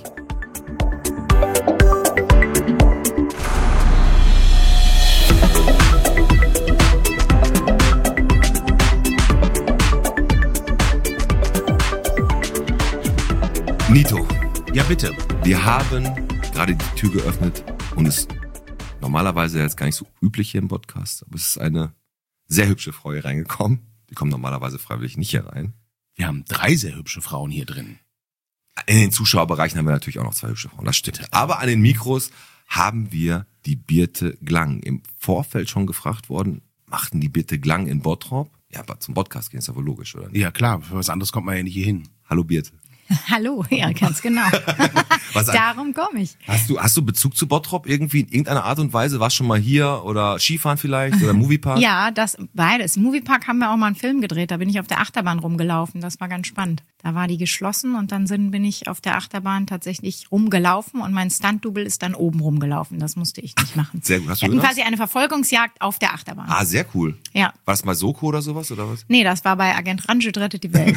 Nito, Ja, bitte. wir haben gerade die Tür geöffnet und es normalerweise jetzt gar nicht so üblich hier im Podcast, aber es ist eine sehr hübsche Frau hier reingekommen. Die kommt normalerweise freiwillig nicht hier rein. Wir haben drei sehr hübsche Frauen hier drin. In den Zuschauerbereichen haben wir natürlich auch noch zwei hübsche Frauen, das stimmt. Aber an den Mikros haben wir die Birte Glang. Im Vorfeld schon gefragt worden, machten die Birte Glang in Bottrop? Ja, aber zum Podcast gehen ist ja wohl logisch, oder nicht? Ja, klar. Für was anderes kommt man ja nicht hier hin. Hallo Birte. Hallo, ja, ganz genau. Was Darum komme ich. Hast du, hast du Bezug zu Bottrop irgendwie in irgendeiner Art und Weise? Warst schon mal hier oder Skifahren vielleicht oder Moviepark? Ja, das beides. Im Moviepark haben wir auch mal einen Film gedreht. Da bin ich auf der Achterbahn rumgelaufen. Das war ganz spannend. Da war die geschlossen und dann sind, bin ich auf der Achterbahn tatsächlich rumgelaufen und mein Stunt-Double ist dann oben rumgelaufen. Das musste ich nicht machen. Sehr gut. Hast du Wir hatten das? quasi eine Verfolgungsjagd auf der Achterbahn. Ah, sehr cool. Ja. War das mal Soko oder sowas oder was? Nee, das war bei Agent Ranjit rettet die Welt.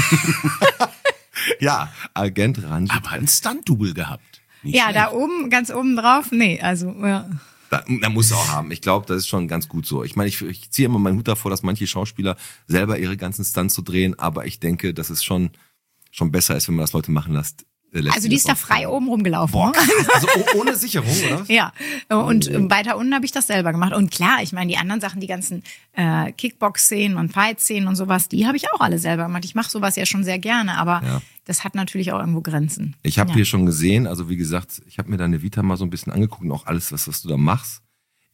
Ja, Agent Ranjit. Aber ein Stunt-Double gehabt. Nicht Ja, schlecht. da oben, ganz oben drauf. Nee, also, ja. Da, da muss er auch haben. Ich glaube, das ist schon ganz gut so. Ich meine, ich, ich ziehe immer meinen Hut davor, dass manche Schauspieler selber ihre ganzen Stunts so drehen, aber ich denke, dass es schon schon besser ist, wenn man das Leute machen lässt. äh, lässt Also die das ist da auch frei tun. oben rumgelaufen. Boah, ne? krass. Also oh, ohne Sicherung, oder? was? Ja, und weiter unten habe ich das selber gemacht. Und klar, ich meine, die anderen Sachen, die ganzen äh, Kickbox-Szenen und Fight-Szenen und sowas, die habe ich auch alle selber gemacht. Ich mache sowas ja schon sehr gerne, aber Ja. das hat natürlich auch irgendwo Grenzen. Ich habe ja. hier schon gesehen, also wie gesagt, ich habe mir deine Vita mal so ein bisschen angeguckt und auch alles, was, was du da machst.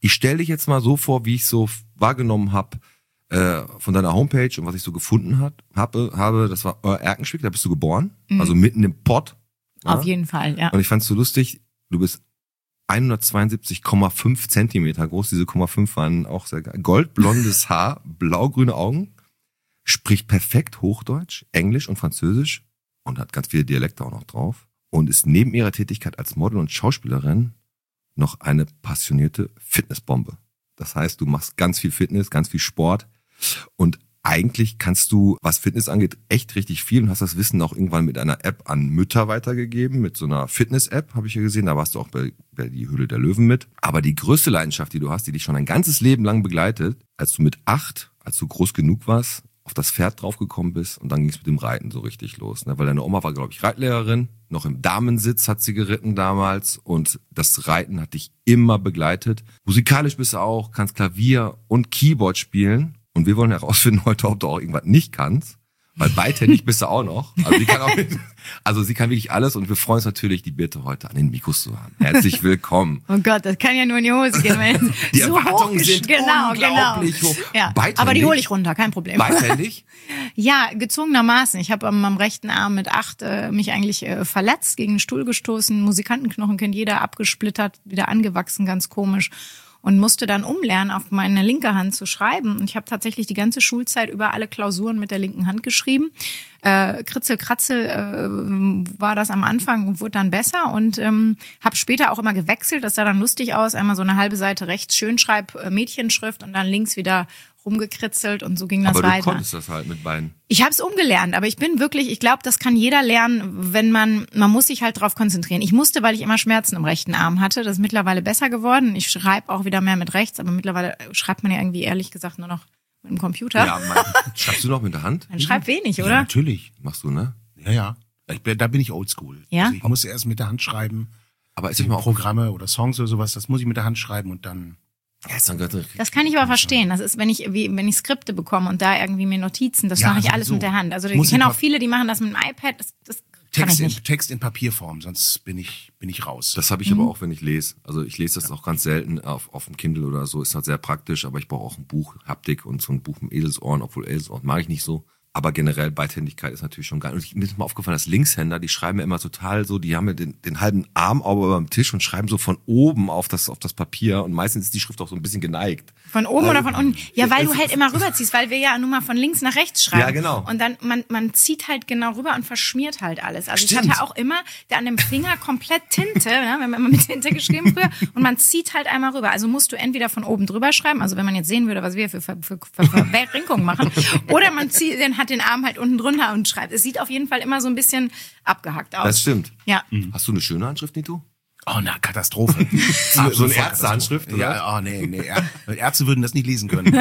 Ich stelle dich jetzt mal so vor, wie ich so wahrgenommen habe äh, von deiner Homepage und was ich so gefunden hat, habe, habe, das war äh, Erkenschwick, da bist du geboren, mhm. also mitten im Pott. Ja? Auf jeden Fall, ja. Und ich fand's so lustig, du bist hundertzweiundsiebzig Komma fünf Zentimeter groß, diese Komma fünf waren auch sehr geil. Goldblondes Haar, blaugrüne Augen, spricht perfekt Hochdeutsch, Englisch und Französisch und hat ganz viele Dialekte auch noch drauf und ist neben ihrer Tätigkeit als Model und Schauspielerin noch eine passionierte Fitnessbombe. Das heißt, du machst ganz viel Fitness, ganz viel Sport und eigentlich kannst du, was Fitness angeht, echt richtig viel und hast das Wissen auch irgendwann mit einer App an Mütter weitergegeben, mit so einer Fitness-App, habe ich ja gesehen, da warst du auch bei, bei die Höhle der Löwen mit. Aber die größte Leidenschaft, die du hast, die dich schon ein ganzes Leben lang begleitet, als du mit acht, als du groß genug warst, auf das Pferd draufgekommen bist und dann ging es mit dem Reiten so richtig los. Ne? Weil deine Oma war, glaube ich, Reitlehrerin, noch im Damensitz hat sie geritten damals und das Reiten hat dich immer begleitet. Musikalisch bist du auch, kannst Klavier und Keyboard spielen. Und wir wollen herausfinden heute, ob du auch irgendwas nicht kannst. Weil beidhändig bist du auch noch. Also, die kann auch, also sie kann wirklich alles und wir freuen uns natürlich, die Birte heute an den Mikros zu haben. Herzlich willkommen. Oh Gott, das kann ja nur in die Hose gehen. Weil die so Erwartungen hoch, sind genau, unglaublich genau. hoch. Ja, beidhändig, aber die hole ich runter, kein Problem. Beidhändig? Ja, gezwungenermaßen. Ich habe am, am rechten Arm mit acht äh, mich eigentlich äh, verletzt, gegen den Stuhl gestoßen, Musikantenknochen kennt jeder, abgesplittert, wieder angewachsen, ganz komisch. Und musste dann umlernen, auf meine linke Hand zu schreiben. Und ich habe tatsächlich die ganze Schulzeit über alle Klausuren mit der linken Hand geschrieben. Äh, Kritzel, Kratzel äh, war das am Anfang und wurde dann besser. Und ähm, habe später auch immer gewechselt. Das sah dann lustig aus. Einmal so eine halbe Seite rechts Schönschreib, äh, Mädchenschrift und dann links wieder rumgekritzelt und so ging das aber weiter. Aber du konntest das halt mit beiden. Ich habe es umgelernt, aber ich bin wirklich, ich glaube, das kann jeder lernen, wenn man, man muss sich halt drauf konzentrieren. Ich musste, weil ich immer Schmerzen im rechten Arm hatte, das ist mittlerweile besser geworden. Ich schreibe auch wieder mehr mit rechts, aber mittlerweile schreibt man ja irgendwie ehrlich gesagt nur noch mit dem Computer. Ja, man, schreibst du noch mit der Hand? Man schreibt wenig, oder? Ja, natürlich. Machst du, ne? Ja, ja. Ich bin, da bin ich oldschool. Ja? Also ich muss erst mit der Hand schreiben. Aber ist mal Programme oder Songs oder sowas, das muss ich mit der Hand schreiben und dann... Ja, ist dann das kann ich aber verstehen. Das ist, wenn ich wie wenn ich Skripte bekomme und da irgendwie mir Notizen, das Ja, mache ich also alles so. mit der Hand. Also ich Muss kenne ich auch viele, die machen das mit dem iPad. Das, das kann Text ich in, nicht. Text in Papierform, sonst bin ich bin ich raus. Das habe ich mhm. aber auch, wenn ich lese. Also ich lese das auch ganz selten auf, auf dem Kindle oder so. Ist halt sehr praktisch, aber ich brauche auch ein Buch, Haptik und so ein Buch mit Eselsohren, obwohl Eselsohren mag ich nicht so. Aber generell Beidhändigkeit ist natürlich schon geil. Und ich, mir ist mal aufgefallen, dass Linkshänder, die schreiben ja immer total so, die haben ja den, den halben Arm aber über dem Tisch und schreiben so von oben auf das, auf das Papier. Und meistens ist die Schrift auch so ein bisschen geneigt. Von oben also, oder von unten? Ja, weil du halt immer rüberziehst, weil wir ja nur mal von links nach rechts schreiben. Ja, genau. Und dann, man, man zieht halt genau rüber und verschmiert halt alles. Also Stimmt. ich hatte auch immer da an dem Finger komplett Tinte, ne? Wir haben immer mit Tinte geschrieben früher, und man zieht halt einmal rüber. Also musst du entweder von oben drüber schreiben, also wenn man jetzt sehen würde, was wir für, für, für, für Verrenkungen machen, oder man zieht, dann hat den Arm halt unten drunter und schreibt. Es sieht auf jeden Fall immer so ein bisschen abgehackt aus. Das stimmt. Ja. Hast du eine schöne Handschrift, Nito? Oh, na, Katastrophe. so, so eine Ärztehandschrift, oder? Ja, oh, nee, nee. Ärzte würden das nicht lesen können.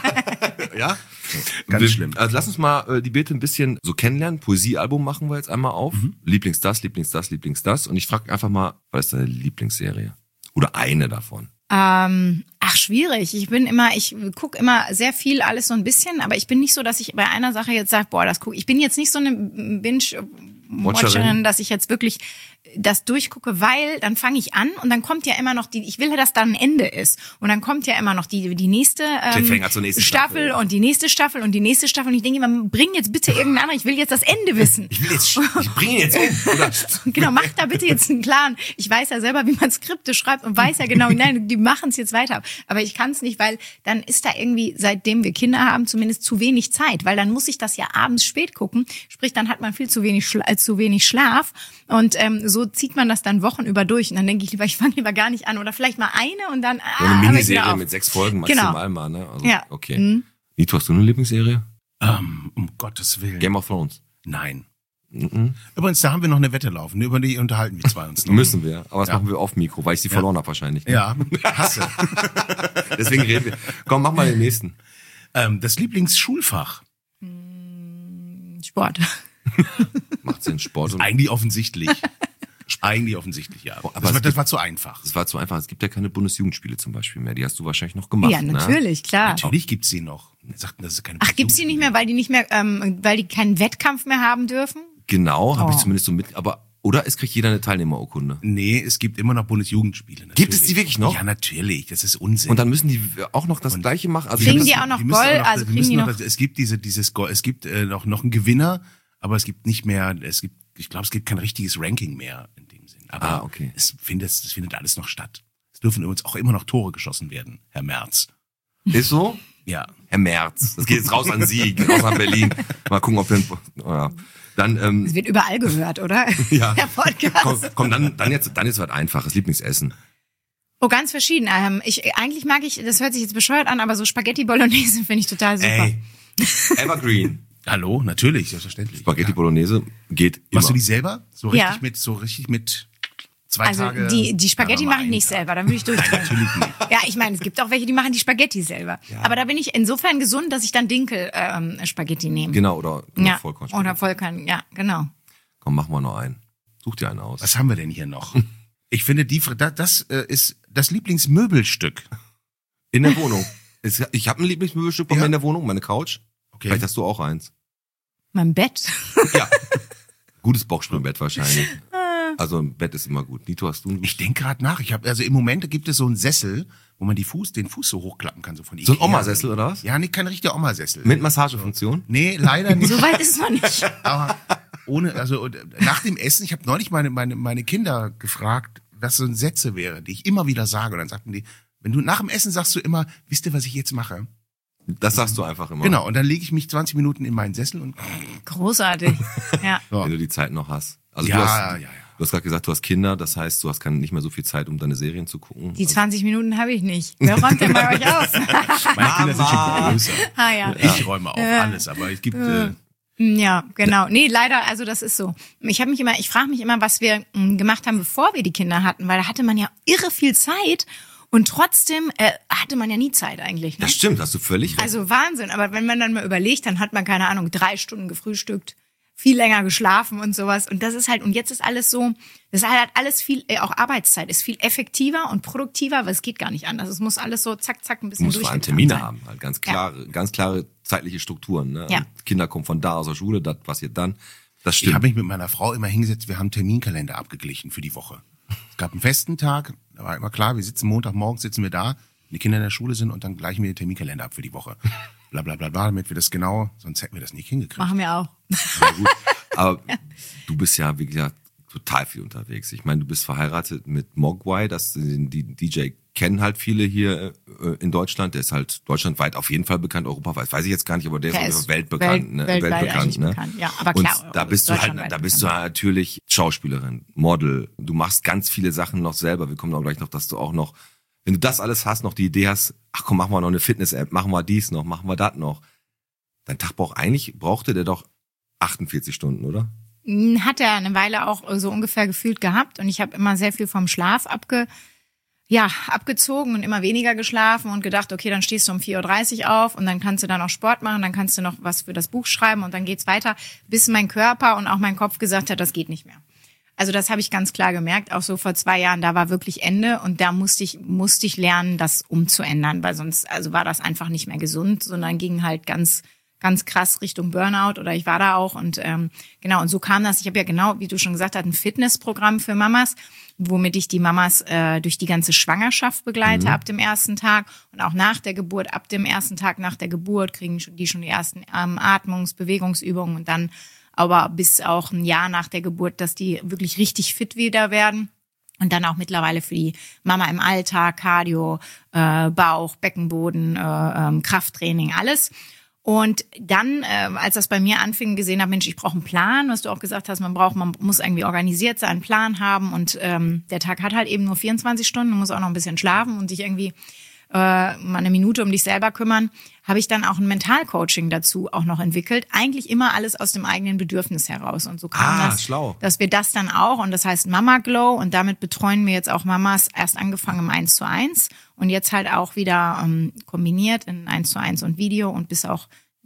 Ja? Ganz wir, schlimm. Also lass uns mal äh, die Birte ein bisschen so kennenlernen. Poesiealbum machen wir jetzt einmal auf. Mhm. Lieblings das, Lieblings das, Lieblings das. Und ich frage einfach mal, was ist deine Lieblingsserie? Oder eine davon? Ähm, ach, schwierig. Ich bin immer, ich gucke immer sehr viel, alles so ein bisschen, aber ich bin nicht so, dass ich bei einer Sache jetzt sage, boah, das gucke ich. bin jetzt nicht so eine Binge-Watcherin, dass ich jetzt wirklich das durchgucke, weil dann fange ich an und dann kommt ja immer noch die, ich will ja, dass da ein Ende ist. Und dann kommt ja immer noch die die nächste, ähm, zur nächsten Staffel, Staffel und die nächste Staffel und die nächste Staffel. Und ich denke immer, bring jetzt bitte irgendeinen anderen, ich will jetzt das Ende wissen. Ich will jetzt, ich bringe ihn jetzt um. Oder? Genau, mach da bitte jetzt einen Plan. Ich weiß ja selber, wie man Skripte schreibt und weiß ja genau, nein, die machen es jetzt weiter. Aber ich kann es nicht, weil dann ist da irgendwie, seitdem wir Kinder haben, zumindest zu wenig Zeit. Weil dann muss ich das ja abends spät gucken. Sprich, dann hat man viel zu wenig, Schla- zu wenig Schlaf. Und ähm, so zieht man das dann Wochen über durch. Und dann denke ich lieber, ich fange lieber gar nicht an. Oder vielleicht mal eine und dann... So eine ah, Miniserie mit sechs Folgen maximal genau. mal, ne? Also, ja. Okay. Mhm. Nito, hast du eine Lieblingsserie? Ähm, um Gottes Willen. Game of Thrones? Nein. Mhm. Übrigens, da haben wir noch eine Wette laufen. Über die unterhalten wir zwei uns noch. Müssen wir. Aber das Ja. machen wir auf Mikro, weil ich sie Ja. verloren habe wahrscheinlich. Ne? Ja, hasse. Deswegen reden wir. Komm, mach mal den nächsten. ähm, das Lieblingsschulfach. Sport. Macht Sinn, Sport. Und Eigentlich offensichtlich. Eigentlich offensichtlich, ja. Aber das, es war, das gibt- war zu einfach. Das war zu einfach. Es gibt ja keine Bundesjugendspiele zum Beispiel mehr. Die hast du wahrscheinlich noch gemacht. Ja, natürlich, klar. Natürlich gibt's sie noch. Wir sagten, das ist keine Ach, gibt's die nicht mehr, weil die nicht mehr, ähm, weil die keinen Wettkampf mehr haben dürfen? Ne? Genau, habe ich Oh. zumindest so mit. Aber Oder es kriegt jeder eine Teilnehmerurkunde. Nee, es gibt immer noch Bundesjugendspiele. Natürlich. Gibt es die wirklich noch? Ja, natürlich. Das ist Unsinn. Und dann müssen die auch noch das und Gleiche machen? Also kriegen das, die auch noch die müssen Gold? noch, Also die kriegen die noch, noch... Es gibt diese, dieses Gold, es gibt äh, noch, noch einen Gewinner, aber es gibt nicht mehr, es gibt, ich glaube, es gibt kein richtiges Ranking mehr in dem Sinn. Aber ah, okay. es findet, es findet alles noch statt. Es dürfen übrigens auch immer noch Tore geschossen werden, Herr Merz. Ist so? Ja. Herr Merz. Das geht jetzt raus an Sie, geht raus an Berlin. Mal gucken, ob wir... Oh ja. Dann, ähm, Es wird überall gehört, oder? ja. Der Podcast. Komm, komm dann, dann jetzt, dann jetzt was Einfaches. Lieblingsessen. Oh, ganz verschieden. Ähm, ich, eigentlich mag ich, das hört sich jetzt bescheuert an, aber so Spaghetti Bolognese finde ich total super. Ey, Evergreen. Hallo, natürlich, selbstverständlich. Spaghetti ja. Bolognese geht immer. Machst du die selber? So richtig Ja. mit, so richtig mit zwei Also Tage? die, die Spaghetti Ja, mache ich ein nicht Tag. selber, dann würde ich durchdrehen. Nein, natürlich nicht. Ja, ich meine, es gibt auch welche, die machen die Spaghetti selber. Aber da bin ich insofern gesund, dass ich dann Dinkel ähm, Spaghetti nehme. Genau, oder genau, Ja, Vollkorn. oder Vollkorn, ja, genau. Komm, machen wir noch einen. Such dir einen aus. Was haben wir denn hier noch? Ich finde, die, das, das äh, ist das Lieblingsmöbelstück. In der Wohnung. Es- Ich habe ein Lieblingsmöbelstück bei Ja. mir in der Wohnung, meine Couch. Okay. Vielleicht hast du auch eins. Mein Bett. Ja. Gutes Boxspringbett wahrscheinlich. Also ein Bett ist immer gut. Nito, hast du ein Ich denke gerade nach. Ich habe also im Moment gibt es so einen Sessel, wo man die Fuß, den Fuß so hochklappen kann, so von So ein Ikea. Oma-Sessel oder was? Ja, nee, kein richtiger Oma-Sessel. Mit Massagefunktion? Nee, leider nicht. So weit ist es noch nicht. Aber ohne, also und nach dem Essen, ich habe neulich meine, meine, meine Kinder gefragt, was so ein Sätze wäre, die ich immer wieder sage. Und dann sagten die, wenn du nach dem Essen sagst du immer, wisst ihr, was ich jetzt mache? Das sagst du einfach immer. Genau, und dann lege ich mich zwanzig Minuten in meinen Sessel und Großartig. Ja. Wenn du die Zeit noch hast. Also ja, du hast, ja, ja. du hast gerade gesagt, du hast Kinder, das heißt, du hast keine, nicht mehr so viel Zeit, um deine Serien zu gucken. Die zwanzig Minuten habe ich nicht. Wer räumt denn bei euch auf? Meine Kinder sind schon größer. ah ja. Ich räume auf alles, aber es gibt äh, Ja, genau. Nee, leider, also das ist so. Ich habe mich immer, ich frage mich immer, was wir m, gemacht haben, bevor wir die Kinder hatten, weil da hatte man ja irre viel Zeit und trotzdem äh, hatte man ja nie Zeit eigentlich. Ne? Das stimmt, hast du völlig recht. Also Wahnsinn, aber wenn man dann mal überlegt, dann hat man, keine Ahnung, drei Stunden gefrühstückt, viel länger geschlafen und sowas. Und das ist halt, und jetzt ist alles so, das ist halt alles viel, äh, auch Arbeitszeit ist viel effektiver und produktiver, aber es geht gar nicht anders. Es muss alles so zack, zack, ein Du bisschen musst vor allem durchgetan Termine sein. haben, halt ganz klare, ganz klare zeitliche Strukturen. Ne? Ja. Und Kinder kommen von da aus der Schule, das passiert dann. Das ich stimmt. habe mich mit meiner Frau immer hingesetzt, wir haben einen Terminkalender abgeglichen für die Woche. Es gab einen festen Tag, da war immer klar, wir sitzen Montagmorgens, sitzen wir da, die Kinder in der Schule sind und dann gleichen wir den Terminkalender ab für die Woche. Bla bla bla bla, damit wir das genau, sonst hätten wir das nicht hingekriegt. Machen wir auch. Ja, gut. Aber du bist ja, wie gesagt, total viel unterwegs. Ich meine, du bist verheiratet mit Mogwai, das die D J kennen halt viele hier äh, in Deutschland. Der ist halt deutschlandweit auf jeden Fall bekannt, europaweit, weiß ich jetzt gar nicht, aber der, Der ist, ist ist weltbekannt, welt- ne? weltweit weltbekannt, eigentlich ne? bekannt. Ja, aber klar, Und da bist du halt, deutschlandweit da bist du halt natürlich Schauspielerin, Model. Du machst ganz viele Sachen noch selber. Wir kommen auch gleich noch, dass du auch noch, wenn du das alles hast, noch die Idee hast, ach komm, machen wir noch eine Fitness-App, machen wir dies noch, machen wir das noch. Dein Tag braucht eigentlich, brauchte der doch achtundvierzig Stunden, oder? Hat er eine Weile auch so ungefähr gefühlt gehabt und ich habe immer sehr viel vom Schlaf abge, ja, abgezogen und immer weniger geschlafen und gedacht, okay, dann stehst du um vier Uhr dreißig auf und dann kannst du dann auch Sport machen, dann kannst du noch was für das Buch schreiben und dann geht's weiter, bis mein Körper und auch mein Kopf gesagt hat, das geht nicht mehr. Also das habe ich ganz klar gemerkt, auch so vor zwei Jahren, da war wirklich Ende und da musste ich musste ich lernen, das umzuändern, weil sonst also war das einfach nicht mehr gesund, sondern ging halt ganz ganz krass Richtung Burnout oder ich war da auch und ähm, genau und so kam das. Ich habe ja genau, wie du schon gesagt hast, ein Fitnessprogramm für Mamas, womit ich die Mamas äh, durch die ganze Schwangerschaft begleite, mhm. ab dem ersten Tag und auch nach der Geburt. Ab dem ersten Tag nach der Geburt kriegen die schon die ersten ähm, Atmungs-, Bewegungsübungen und dann aber bis auch ein Jahr nach der Geburt, dass die wirklich richtig fit wieder werden. Und dann auch mittlerweile für die Mama im Alltag, Cardio, äh, Bauch, Beckenboden, äh, ähm, Krafttraining, alles. Und dann, äh, als das bei mir anfing, gesehen habe, Mensch, ich brauche einen Plan, was du auch gesagt hast, man braucht, man muss irgendwie organisiert sein, einen Plan haben und ähm, der Tag hat halt eben nur vierundzwanzig Stunden, du musst auch noch ein bisschen schlafen und dich irgendwie äh, mal eine Minute um dich selber kümmern, habe ich dann auch ein Mentalcoaching dazu auch noch entwickelt. Eigentlich immer alles aus dem eigenen Bedürfnis heraus. Und so kam Ah, das, schlau. dass wir das dann auch, und das heißt Mama Glow, und damit betreuen wir jetzt auch Mamas, erst angefangen im eins zu eins und jetzt halt auch wieder ähm, kombiniert in eins zu eins und Video und bis auch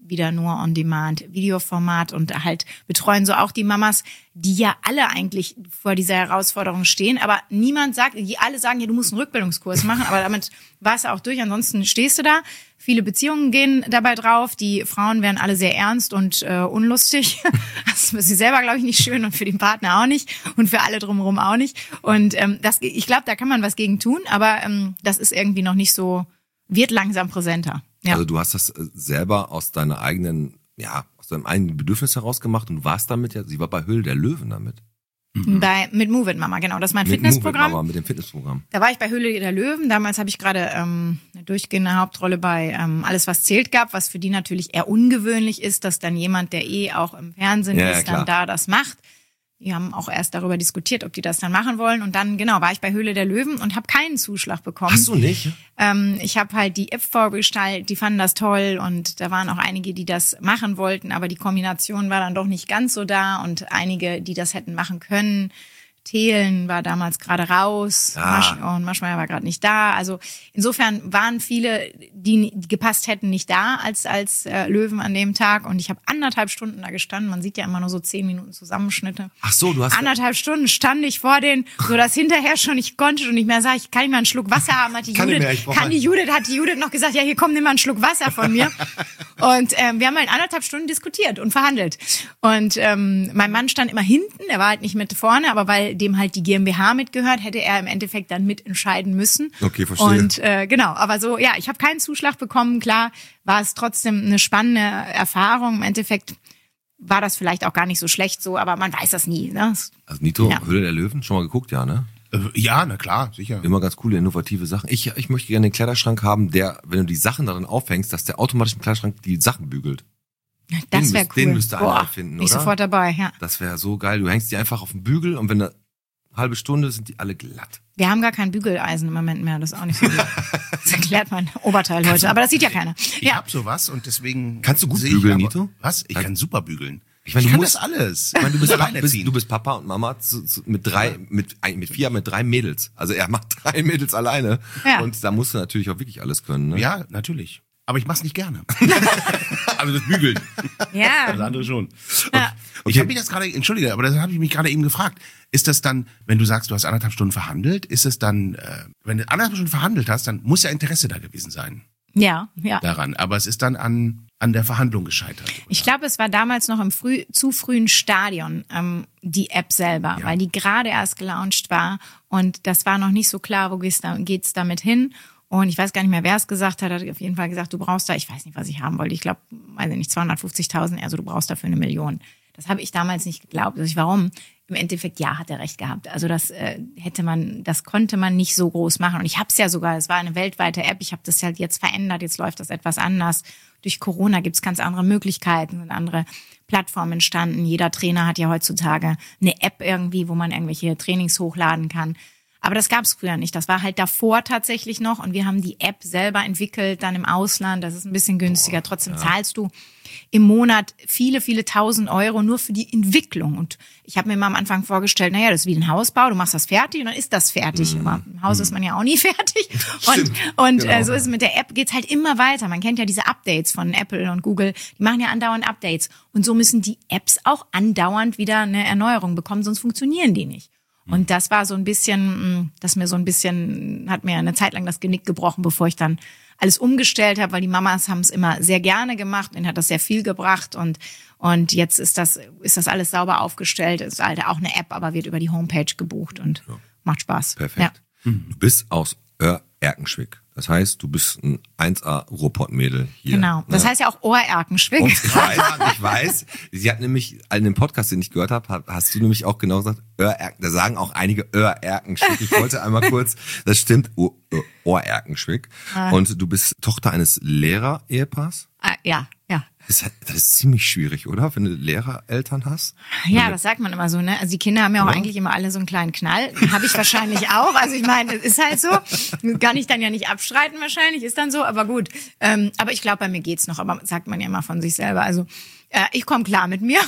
wieder nur on demand, Videoformat und halt betreuen so auch die Mamas, die ja alle eigentlich vor dieser Herausforderung stehen, aber niemand sagt, die alle sagen, ja, du musst einen Rückbildungskurs machen, aber damit war es auch durch, ansonsten stehst du da. Viele Beziehungen gehen dabei drauf, die Frauen werden alle sehr ernst und äh, unlustig. Das ist für sie selber, glaube ich, nicht schön und für den Partner auch nicht und für alle drumherum auch nicht. Und ähm, das, ich glaube, da kann man was gegen tun, aber ähm, das ist irgendwie noch nicht so, wird langsam präsenter. Ja. Also du hast das selber aus deiner eigenen, ja, aus deinem eigenen Bedürfnis heraus gemacht und warst damit ja, sie war bei Höhle der Löwen damit. Mhm. Bei, mit Move It Mama, genau, das ist mein mit Fitnessprogramm. Move It Mama, mit dem Fitnessprogramm. Da war ich bei Höhle der Löwen. Damals habe ich gerade ähm, eine durchgehende Hauptrolle bei ähm, Alles, was zählt gab, was für die natürlich eher ungewöhnlich ist, dass dann jemand, der eh auch im Fernsehen Ja, ist, ja, dann da das macht. Die haben auch erst darüber diskutiert, ob die das dann machen wollen. Und dann, genau, war ich bei Höhle der Löwen und habe keinen Zuschlag bekommen. Hast du nicht? Ähm, ich habe halt die App vorgestellt, die fanden das toll und da waren auch einige, die das machen wollten, aber die Kombination war dann doch nicht ganz so da und einige, die das hätten machen können. Thelen war damals gerade raus Ah. Masch, und Maschmeyer war gerade nicht da. Also insofern waren viele, die, die gepasst hätten, nicht da als als äh, Löwen an dem Tag. Und ich habe anderthalb Stunden da gestanden. Man sieht ja immer nur so zehn Minuten Zusammenschnitte. Ach so, du hast Anderthalb Stunden stand ich vor denen, so dass hinterher schon, ich konnte schon nicht mehr sagen, ich kann nicht mal einen Schluck Wasser haben. Hat die Kann nicht Judith, mehr, ich brauch kann mal- die Judith, hat die Judith noch gesagt, ja, hier komm, nimm mal einen Schluck Wasser von mir. Und ähm, wir haben halt anderthalb Stunden diskutiert und verhandelt. Und ähm, mein Mann stand immer hinten, er war halt nicht mit vorne, aber weil dem halt die GmbH mitgehört, hätte er im Endeffekt dann mitentscheiden müssen. Okay, verstehe. Und äh, genau, aber so, ja, ich habe keinen Zuschlag bekommen. Klar war es trotzdem eine spannende Erfahrung. Im Endeffekt war das vielleicht auch gar nicht so schlecht so, aber man weiß das nie. Ne? Also Nito, Ja. Höhle der Löwen, schon mal geguckt, ja, ne? Äh, Ja, na klar, sicher. Immer ganz coole, innovative Sachen. Ich, ich möchte gerne einen Kleiderschrank haben, der, wenn du die Sachen darin aufhängst, dass der automatisch im Kleiderschrank die Sachen bügelt. Das Den wäre müsst- cool. den müsste einer Boah, erfinden, bin ich oder? sofort dabei, ja. Das wäre so geil. Du hängst die einfach auf den Bügel und wenn eine halbe Stunde sind die alle glatt. Wir haben gar kein Bügeleisen im Moment mehr, das ist auch nicht so gut. Das erklärt mein Oberteil heute, aber das sieht ja keiner. Ich Ja, hab sowas und deswegen. Kannst du gut sehe ich bügeln, aber- Nito? Was? Ich kann super bügeln. Ich meine, du kann musst- das alles. Ich meine, du bist, bist, alleinerziehend. du bist Papa und Mama zu, zu, mit drei, mit, ein- mit vier, mit drei Mädels. Also er macht drei Mädels alleine. Ja. Und da musst du natürlich auch wirklich alles können. Ne? Ja, natürlich. Aber ich mach's nicht gerne. also das Bügeln. Das ja. andere schon. Ja. Ich habe mich das gerade, entschuldige, aber das habe ich mich gerade eben gefragt. Ist das dann, wenn du sagst, du hast anderthalb Stunden verhandelt, ist es dann, äh, wenn du anderthalb Stunden verhandelt hast, dann muss ja Interesse da gewesen sein Ja, ja. daran. Aber es ist dann an an der Verhandlung gescheitert. Ich glaube, es war damals noch im früh, zu frühen Stadion, ähm, die App selber, Ja. weil die gerade erst gelauncht war und das war noch nicht so klar, wo geht's, da, geht's damit hin. Und ich weiß gar nicht mehr, wer es gesagt hat, hat auf jeden Fall gesagt, du brauchst da, ich weiß nicht, was ich haben wollte, ich glaube, weiß ich nicht, zweihundertfünfzigtausend, also du brauchst dafür eine Million. Das habe ich damals nicht geglaubt. Also ich, warum? Im Endeffekt, ja, hat er recht gehabt. Also das äh, hätte man, das konnte man nicht so groß machen. Und ich habe es ja sogar, es war eine weltweite App, ich habe das halt jetzt verändert, jetzt läuft das etwas anders. Durch Corona gibt's ganz andere Möglichkeiten und andere Plattformen entstanden. Jeder Trainer hat ja heutzutage eine App irgendwie, wo man irgendwelche Trainings hochladen kann. Aber das gab's früher nicht. Das war halt davor tatsächlich noch. Und wir haben die App selber entwickelt, dann im Ausland. Das ist ein bisschen günstiger. Trotzdem zahlst du im Monat viele, viele tausend Euro nur für die Entwicklung. Und ich habe mir mal am Anfang vorgestellt, naja, das ist wie ein Hausbau. Du machst das fertig und dann ist das fertig. Mhm. Aber im Haus ist man ja auch nie fertig. Und, und Genau. äh, so ist es mit der App, geht's halt immer weiter. Man kennt ja diese Updates von Apple und Google. Die machen ja andauernd Updates. Und so müssen die Apps auch andauernd wieder eine Erneuerung bekommen, sonst funktionieren die nicht. Und das war so ein bisschen, das mir so ein bisschen, hat mir eine Zeit lang das Genick gebrochen, bevor ich dann alles umgestellt habe, weil die Mamas haben es immer sehr gerne gemacht, ihnen hat das sehr viel gebracht und und jetzt ist das ist das alles sauber aufgestellt, ist halt auch eine App, aber wird über die Homepage gebucht und macht Spaß. Perfekt. Ja. Du bist aus Oer-Erkenschwick. Das heißt, du bist ein eins A Ruhrpott-Mädel hier. Genau. Das ne? heißt ja auch Ohrerkenschwick. Und ich weiß, ich weiß, sie hat nämlich, in dem Podcast, den ich gehört habe, hast du nämlich auch genau gesagt, Oer-Erken, da sagen auch einige Oer-Erkenschwick. Ich wollte einmal kurz, das stimmt, O- O- Ohr-Erkenschwick. Und du bist Tochter eines Lehrer-Ehepaars. Ah, ja, ja. Das ist, das ist ziemlich schwierig, oder? Wenn du Lehrereltern hast. Ja, das sagt man immer so, ne? Also die Kinder haben ja auch Ja. eigentlich immer alle so einen kleinen Knall. Habe ich wahrscheinlich auch. Also ich meine, es ist halt so. Kann ich dann ja nicht abstreiten wahrscheinlich, ist dann so, aber gut. Ähm, aber ich glaube, bei mir geht's noch, aber sagt man ja immer von sich selber. Also äh, ich komme klar mit mir.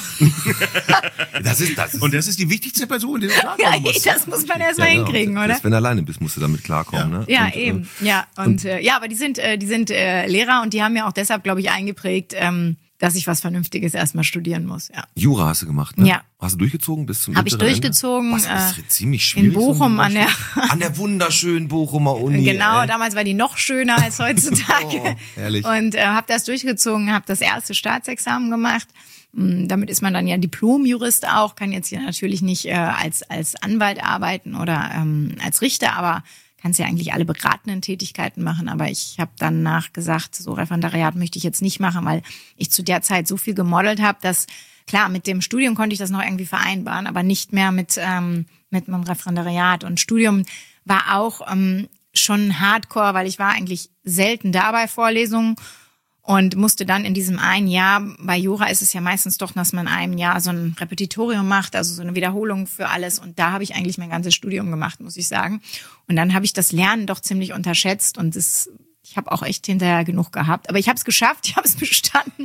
Das ist, das ist, Und das ist die wichtigste Person, die du Ja, klarkommen musst. das muss man erst mal genau. hinkriegen, oder? Selbst wenn du alleine bist, musst du damit klarkommen, ne? Ja, Und, äh, eben. Ja, und, äh, ja, aber die sind, äh, die sind äh, Lehrer und die haben ja auch deshalb, glaube ich, eingeprägt, ähm, dass ich was Vernünftiges erstmal studieren muss. Ja. Jura hast du gemacht, ne? Ja. Hast du durchgezogen bis zum Habe ich bitteren durchgezogen. Ende? Was, das äh, ist ziemlich schwierig. In Bochum an der an der wunderschönen Bochumer Uni. Genau, ey. damals war die noch schöner als heutzutage. Oh, herrlich. Und äh, habe das durchgezogen, habe das erste Staatsexamen gemacht. Mm, Damit ist man dann ja Diplom-Jurist auch, kann jetzt hier natürlich nicht äh, als als Anwalt arbeiten oder ähm, als Richter, aber kannst ja eigentlich alle beratenden Tätigkeiten machen. Aber ich habe danach gesagt, so Referendariat möchte ich jetzt nicht machen, weil ich zu der Zeit so viel gemodelt habe, dass klar, mit dem Studium konnte ich das noch irgendwie vereinbaren, aber nicht mehr mit ähm, mit meinem Referendariat. Und Studium war auch ähm, schon hardcore, weil ich war eigentlich selten da bei Vorlesungen und musste dann in diesem einen Jahr, bei Jura ist es ja meistens doch, dass man in einem Jahr so ein Repetitorium macht, also so eine Wiederholung für alles. Und da habe ich eigentlich mein ganzes Studium gemacht, muss ich sagen. Und dann habe ich das Lernen doch ziemlich unterschätzt und das, ich habe auch echt hinterher genug gehabt. Aber ich habe es geschafft, ich habe es bestanden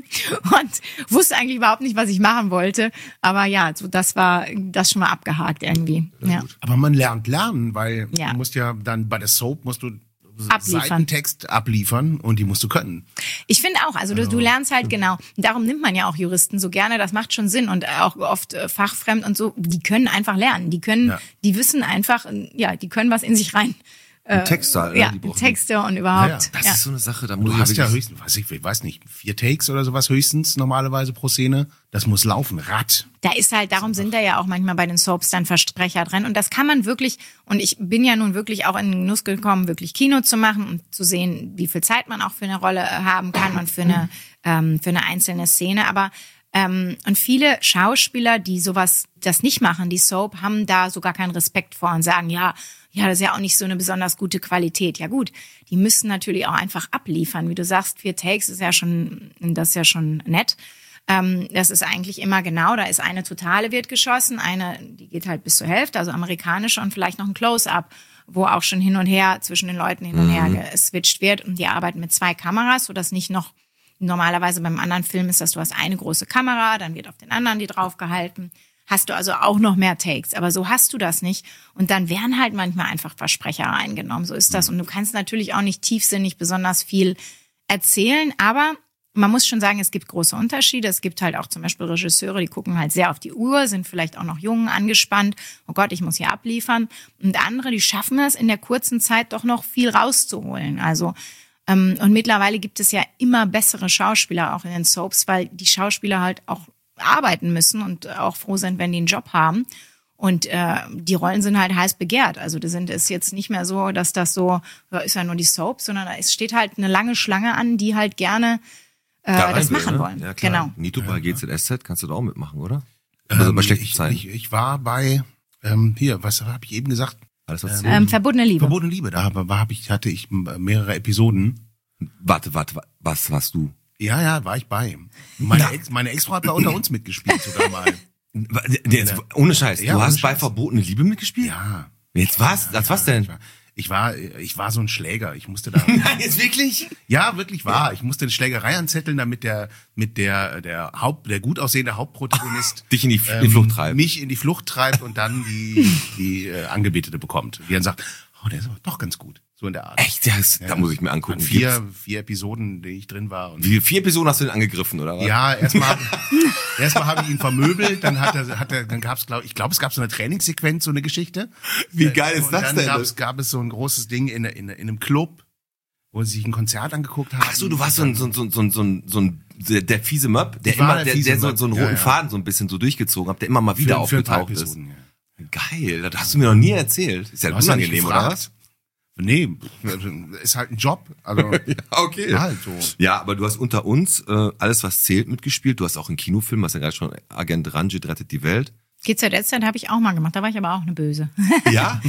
und wusste eigentlich überhaupt nicht, was ich machen wollte. Aber ja, so das war das schon mal abgehakt irgendwie. Ja. Aber man lernt lernen, weil Ja. du musst ja dann bei der Soap musst du Abliefern. Seitentext abliefern und die musst du können. Ich finde auch, also du, du lernst halt genau. Darum nimmt man ja auch Juristen so gerne, das macht schon Sinn und auch oft äh, fachfremd und so. Die können einfach lernen, die können, Ja. die wissen einfach, äh, ja, die können was in sich rein. Ein Text halt, ne? Ja, Die brauchen- Texte und überhaupt. Ja, ja. Das ja. ist so eine Sache, da muss Du ich hast ja wirklich- höchstens, weiß ich, ich weiß nicht, vier Takes oder sowas höchstens normalerweise pro Szene. Das muss laufen, Rad. Da ist halt, darum sind da ja auch manchmal bei den Soaps dann Versprecher drin. Und das kann man wirklich, und ich bin ja nun wirklich auch in den Genuss gekommen, wirklich Kino zu machen und zu sehen, wie viel Zeit man auch für eine Rolle äh, haben kann und für eine, ähm, für eine einzelne Szene. Aber ähm, und viele Schauspieler, die sowas, das nicht machen, die Soap, haben da so gar keinen Respekt vor und sagen, ja, ja, das ist ja auch nicht so eine besonders gute Qualität. Ja gut, die müssen natürlich auch einfach abliefern. Wie du sagst, vier Takes ist ja schon, das ist ja schon nett. Ähm, das ist eigentlich immer genau, da ist eine Totale wird geschossen, eine, die geht halt bis zur Hälfte, also amerikanische und vielleicht noch ein Close-Up, wo auch schon hin und her, zwischen den Leuten hin und her geswitcht wird und die arbeiten mit zwei Kameras, sodass nicht noch, normalerweise beim anderen Film ist das, du hast eine große Kamera, dann wird auf den anderen die draufgehalten, hast du also auch noch mehr Takes, aber so hast du das nicht und dann werden halt manchmal einfach Versprecher reingenommen, so ist das und du kannst natürlich auch nicht tiefsinnig besonders viel erzählen, aber man muss schon sagen, es gibt große Unterschiede. Es gibt halt auch zum Beispiel Regisseure, die gucken halt sehr auf die Uhr, sind vielleicht auch noch jung, angespannt. Oh Gott, ich muss hier abliefern. Und andere, die schaffen es, in der kurzen Zeit doch noch viel rauszuholen. Also ähm, und mittlerweile gibt es ja immer bessere Schauspieler auch in den Soaps, weil die Schauspieler halt auch arbeiten müssen und auch froh sind, wenn die einen Job haben. Und äh, die Rollen sind halt heiß begehrt. Also das sind ist jetzt nicht mehr so, dass das so ja, ist ja nur die Soap, sondern da ist, steht halt eine lange Schlange an, die halt gerne Da äh, das rein will, machen ne? wollen. Ja, klar. Genau. Nito bei G Z S Z kannst du da auch mitmachen, oder? Also bei Ähm, schlechten ich, Zeiten. ich, ich war bei, ähm, hier, was habe ich eben gesagt? Alles was Ähm, verbotene Liebe. Verbotene Liebe, da hab, war, hab ich, hatte ich mehrere Episoden. Warte, warte, wa- was warst du? Ja, ja, war ich bei. Meine Ex, meine Ex-Frau hat da unter uns mitgespielt sogar mal. Wa- Jetzt, ohne Scheiß, Ja, du ohne hast bei Scheiß. Verbotene Liebe mitgespielt? Ja. Jetzt was? Als was denn? Ich war, ich war, ich war so ein Schläger. Ich musste da. Nein, jetzt wirklich? Ja, wirklich wahr. Ich musste eine Schlägerei anzetteln, damit der, mit der, der Haupt, der gut aussehende Hauptprotagonist Dich in die, in die Flucht treibt. mich in die Flucht treibt und dann die, die äh, Angebetete bekommt. Die dann sagt, oh, der ist aber doch ganz gut. So in der Art. Echt? Ja, das, Ja, da muss ich mir angucken. An vier, vier Episoden, die ich drin war. Und Wie vier Personen hast du denn angegriffen, oder was? ja, erstmal, erstmal habe ich ihn vermöbelt, dann hat er, hat er, dann gab's, glaube ich, glaube, es gab so eine Trainingssequenz, so eine Geschichte. Wie geil ist Und das dann denn? gab es, gab es so ein großes Ding in, in, in einem Club, wo sie sich ein Konzert angeguckt haben. Ach so, du warst so ein, so ein, so ein, so ein, so ein, so ein der, der fiese Möb, der Ich war immer, der der, fiese der so, Möb. so einen Ja, roten ja. Faden so ein bisschen so durchgezogen hat, der immer mal wieder für, für ein paar aufgetaucht ist. Episoden, ja. Geil, das hast du mir noch nie erzählt. Ist ja Du hast ja nicht unangenehm, oder gefragt. was? Nee, ist halt ein Job. Also, Okay. ja, halt so. Ja, aber du hast unter uns äh, alles, was zählt, mitgespielt. Du hast auch einen Kinofilm, hast ja gerade schon Agent Ranjit rettet die Welt. G Z S Z habe ich auch mal gemacht, da war ich aber auch eine Böse. Ja?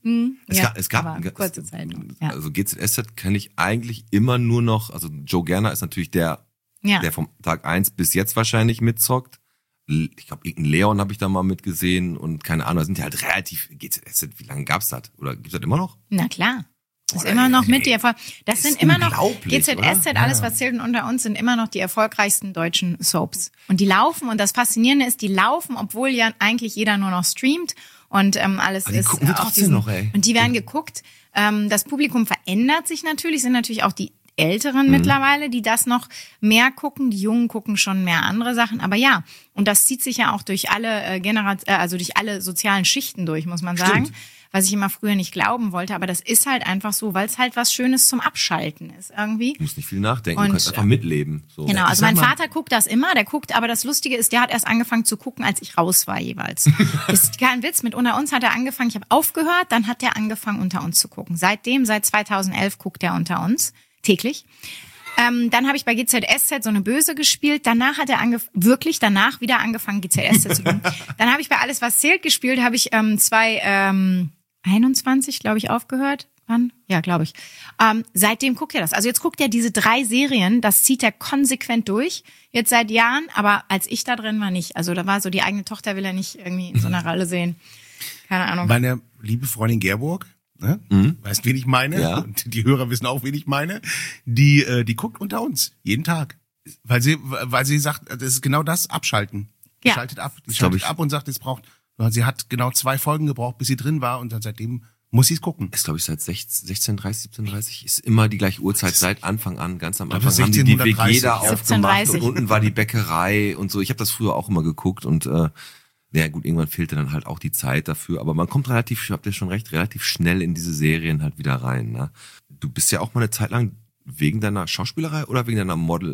es ja, gab, es gab aber kurze Zeit. Ja. Also G Z S Z kenne ich eigentlich immer nur noch, also Joe Gerner ist natürlich der, Ja. der vom Tag eins bis jetzt wahrscheinlich mitzockt. Ich glaube, irgendeinen Leon habe ich da mal mitgesehen und keine Ahnung, da sind die halt relativ, G Z S Z, wie lange gab's das? Oder gibt's das immer noch? Na klar. Das ist Boah, immer noch ey, mit die Erfolg. Das ist sind immer noch unglaublich, G Z S Z, oder? alles was zählt und unter uns sind immer noch die erfolgreichsten deutschen Soaps. Und die laufen und das Faszinierende ist, die laufen, obwohl ja eigentlich jeder nur noch streamt und ähm, alles Aber die ist gucken wir auf trotzdem diesen, noch, ey. Und die werden geguckt. Ähm, das Publikum verändert sich natürlich, sind natürlich auch die Älteren mhm. mittlerweile, die das noch mehr gucken. Die Jungen gucken schon mehr andere Sachen. Aber ja, und das zieht sich ja auch durch alle äh, Generat- äh, also durch alle sozialen Schichten durch, muss man sagen. Stimmt. Was ich immer früher nicht glauben wollte. Aber das ist halt einfach so, weil es halt was Schönes zum Abschalten ist irgendwie. Du musst nicht viel nachdenken, Und, du kannst einfach mitleben. So. Genau, Ich also sag mein mal, Vater guckt das immer, der guckt, aber das Lustige ist, der hat erst angefangen zu gucken, als ich raus war jeweils. Ist kein Witz, mit Unter uns hat er angefangen, ich habe aufgehört, dann hat er angefangen, Unter uns zu gucken. Seitdem, seit zweitausendelf guckt er Unter uns, täglich. Ähm, dann habe ich bei G Z S Z so eine Böse gespielt. Danach hat er angef- wirklich danach wieder angefangen, G Z S Z zu gucken. Dann habe ich bei Alles, was zählt gespielt, habe ich ähm, zwei... Ähm, einundzwanzig, glaube ich, aufgehört. Wann? Ja, glaube ich. Ähm, seitdem guckt er das. Also jetzt guckt er diese drei Serien, das zieht er konsequent durch, jetzt seit Jahren, aber als ich da drin war, nicht. Also da war so, die eigene Tochter will er nicht irgendwie in so einer Rolle sehen. Keine Ahnung. Meine liebe Freundin Gerburg, ne? Mhm. Weißt, wen ich meine? Ja. Und die Hörer wissen auch, wen ich meine. Die, äh, die guckt Unter uns, jeden Tag. Weil sie, weil sie sagt, das ist genau das, abschalten. Die Ja. schaltet ab, die Das schaltet glaub ich- ab und sagt, es braucht, sie hat genau zwei Folgen gebraucht, bis sie drin war und dann seitdem muss sie es gucken. Ist, glaube ich, seit sechzehn dreißig, siebzehn dreißig, ist immer die gleiche Uhrzeit seit Anfang an. Ganz am glaube, Anfang haben die die W G da sechzehnhundertdreißig, aufgemacht siebzehn dreißig. und unten war die Bäckerei und so. Ich habe das früher auch immer geguckt und äh, ja gut, irgendwann fehlte dann halt auch die Zeit dafür. Aber man kommt relativ, habt ihr schon recht, relativ schnell in diese Serien halt wieder rein. Ne? Du bist ja auch mal eine Zeit lang wegen deiner Schauspielerei oder wegen deiner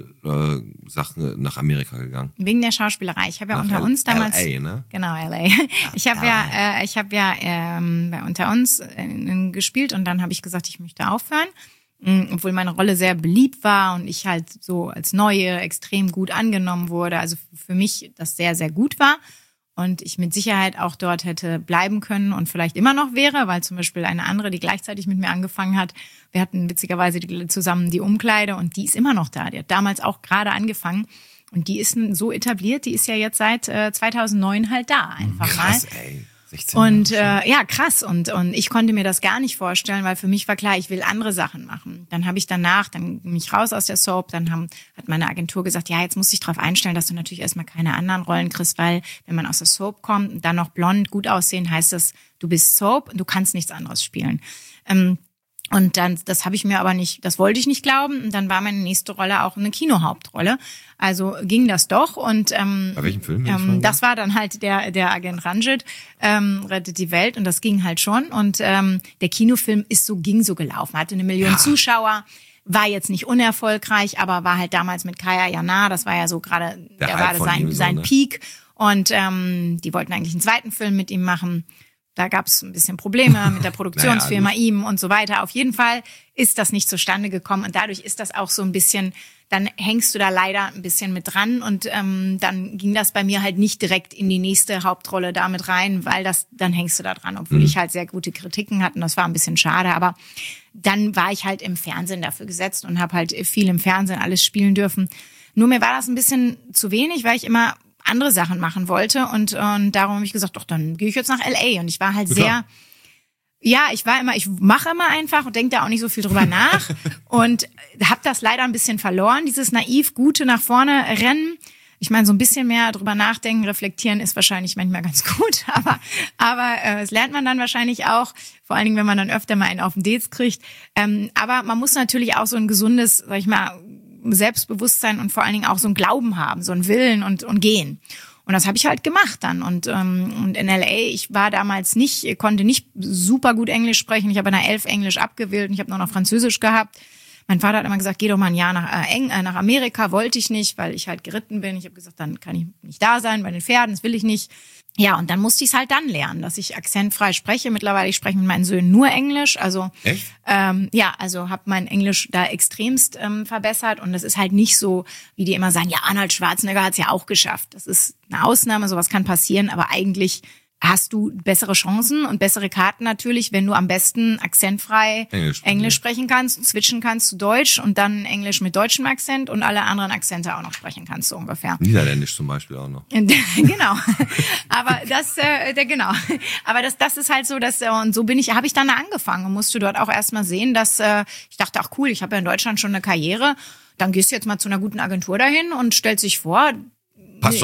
Model-Sache nach Amerika gegangen? Wegen der Schauspielerei. Ich habe ja Nach Unter L- uns damals... L A, ne? Genau, L A. Ich habe ja, äh, ich habe ja ähm, bei Unter uns äh, gespielt und dann habe ich gesagt, ich möchte aufhören. Mhm, obwohl meine Rolle sehr beliebt war und ich halt so als Neue extrem gut angenommen wurde. Also für mich das sehr, sehr gut war. Und ich mit Sicherheit auch dort hätte bleiben können und vielleicht immer noch wäre, weil zum Beispiel eine andere, die gleichzeitig mit mir angefangen hat, wir hatten witzigerweise die, zusammen die Umkleide und die ist immer noch da. Die hat damals auch gerade angefangen und die ist so etabliert, die ist ja jetzt seit äh, zweitausendneun halt da einfach Krass, mal. ey. sechzehn Und Jahre äh, ja, krass. Und und ich konnte mir das gar nicht vorstellen, weil für mich war klar, ich will andere Sachen machen. Dann habe ich danach, dann bin ich raus aus der Soap, dann haben, hat meine Agentur gesagt, ja, jetzt musst du dich darauf einstellen, dass du natürlich erstmal keine anderen Rollen kriegst, weil wenn man aus der Soap kommt und dann noch blond, gut aussehen, heißt das, du bist Soap und du kannst nichts anderes spielen. Ähm, Und dann, das habe ich mir aber nicht, das wollte ich nicht glauben. Und dann war meine nächste Rolle auch eine Kinohauptrolle. Also ging das doch. Und ähm, Bei welchem Film, wenn ich fragen ähm, darf? das war dann halt der der Agent Ranjit ähm, rettet die Welt und das ging halt schon. Und ähm, der Kinofilm ist so ging so gelaufen, hatte eine Million Ja. Zuschauer. War jetzt nicht unerfolgreich, aber war halt damals mit Kaya Jana, das war ja so gerade, Der der Hype war von sein ihm so, sein ne? Peak. Und ähm, die wollten eigentlich einen zweiten Film mit ihm machen. Da gab es ein bisschen Probleme mit der Produktionsfirma, Naja, ihm und so weiter. Auf jeden Fall ist das nicht zustande gekommen und dadurch ist das auch so ein bisschen, dann hängst du da leider ein bisschen mit dran und ähm, dann ging das bei mir halt nicht direkt in die nächste Hauptrolle damit rein, weil das, dann hängst du da dran, obwohl Mhm. ich halt sehr gute Kritiken hatte und das war ein bisschen schade, aber dann war ich halt im Fernsehen dafür gesetzt und habe halt viel im Fernsehen alles spielen dürfen. Nur mir war das ein bisschen zu wenig, weil ich immer andere Sachen machen wollte und, und darum habe ich gesagt, doch, dann gehe ich jetzt nach L A und ich war halt Ja, sehr, klar. ja, ich war immer, ich mache immer einfach und denke da auch nicht so viel drüber nach und habe das leider ein bisschen verloren, dieses naiv Gute nach vorne rennen. Ich meine, so ein bisschen mehr drüber nachdenken, reflektieren ist wahrscheinlich manchmal ganz gut, aber aber äh, das lernt man dann wahrscheinlich auch, vor allen Dingen, wenn man dann öfter mal einen auf den Dates kriegt. Ähm, aber man muss natürlich auch so ein gesundes, sag ich mal, Selbstbewusstsein und vor allen Dingen auch so einen Glauben haben, so einen Willen und und gehen. Und das habe ich halt gemacht dann. Und, ähm, und in L A, ich war damals nicht, konnte nicht super gut Englisch sprechen. Ich habe in der elf Englisch abgewählt und ich habe nur noch Französisch gehabt. Mein Vater hat immer gesagt, geh doch mal ein Jahr nach, äh, Eng, äh, nach Amerika. Wollte ich nicht, weil ich halt geritten bin. Ich habe gesagt, dann kann ich nicht da sein bei den Pferden, das will ich nicht. Ja, und dann musste ich es halt dann lernen, dass ich akzentfrei spreche. Mittlerweile, ich spreche mit meinen Söhnen nur Englisch. Also Echt? ähm, ja, also habe mein Englisch da extremst ähm, verbessert. Und das ist halt nicht so, wie die immer sagen, ja, Arnold Schwarzenegger hat es ja auch geschafft. Das ist eine Ausnahme, sowas kann passieren, aber eigentlich hast du bessere Chancen und bessere Karten natürlich, wenn du am besten akzentfrei Englisch sprechen. Englisch sprechen kannst, switchen kannst zu Deutsch und dann Englisch mit deutschem Akzent und alle anderen Akzente auch noch sprechen kannst, so ungefähr. Niederländisch zum Beispiel auch noch. Genau. Aber das, äh, der, genau. Aber das, das ist halt so, dass, äh, und so bin ich, habe ich dann da angefangen und musste dort auch erstmal sehen, dass, äh, ich dachte, ach cool, ich habe ja in Deutschland schon eine Karriere, dann gehst du jetzt mal zu einer guten Agentur dahin und stellst dich vor. Passt schon.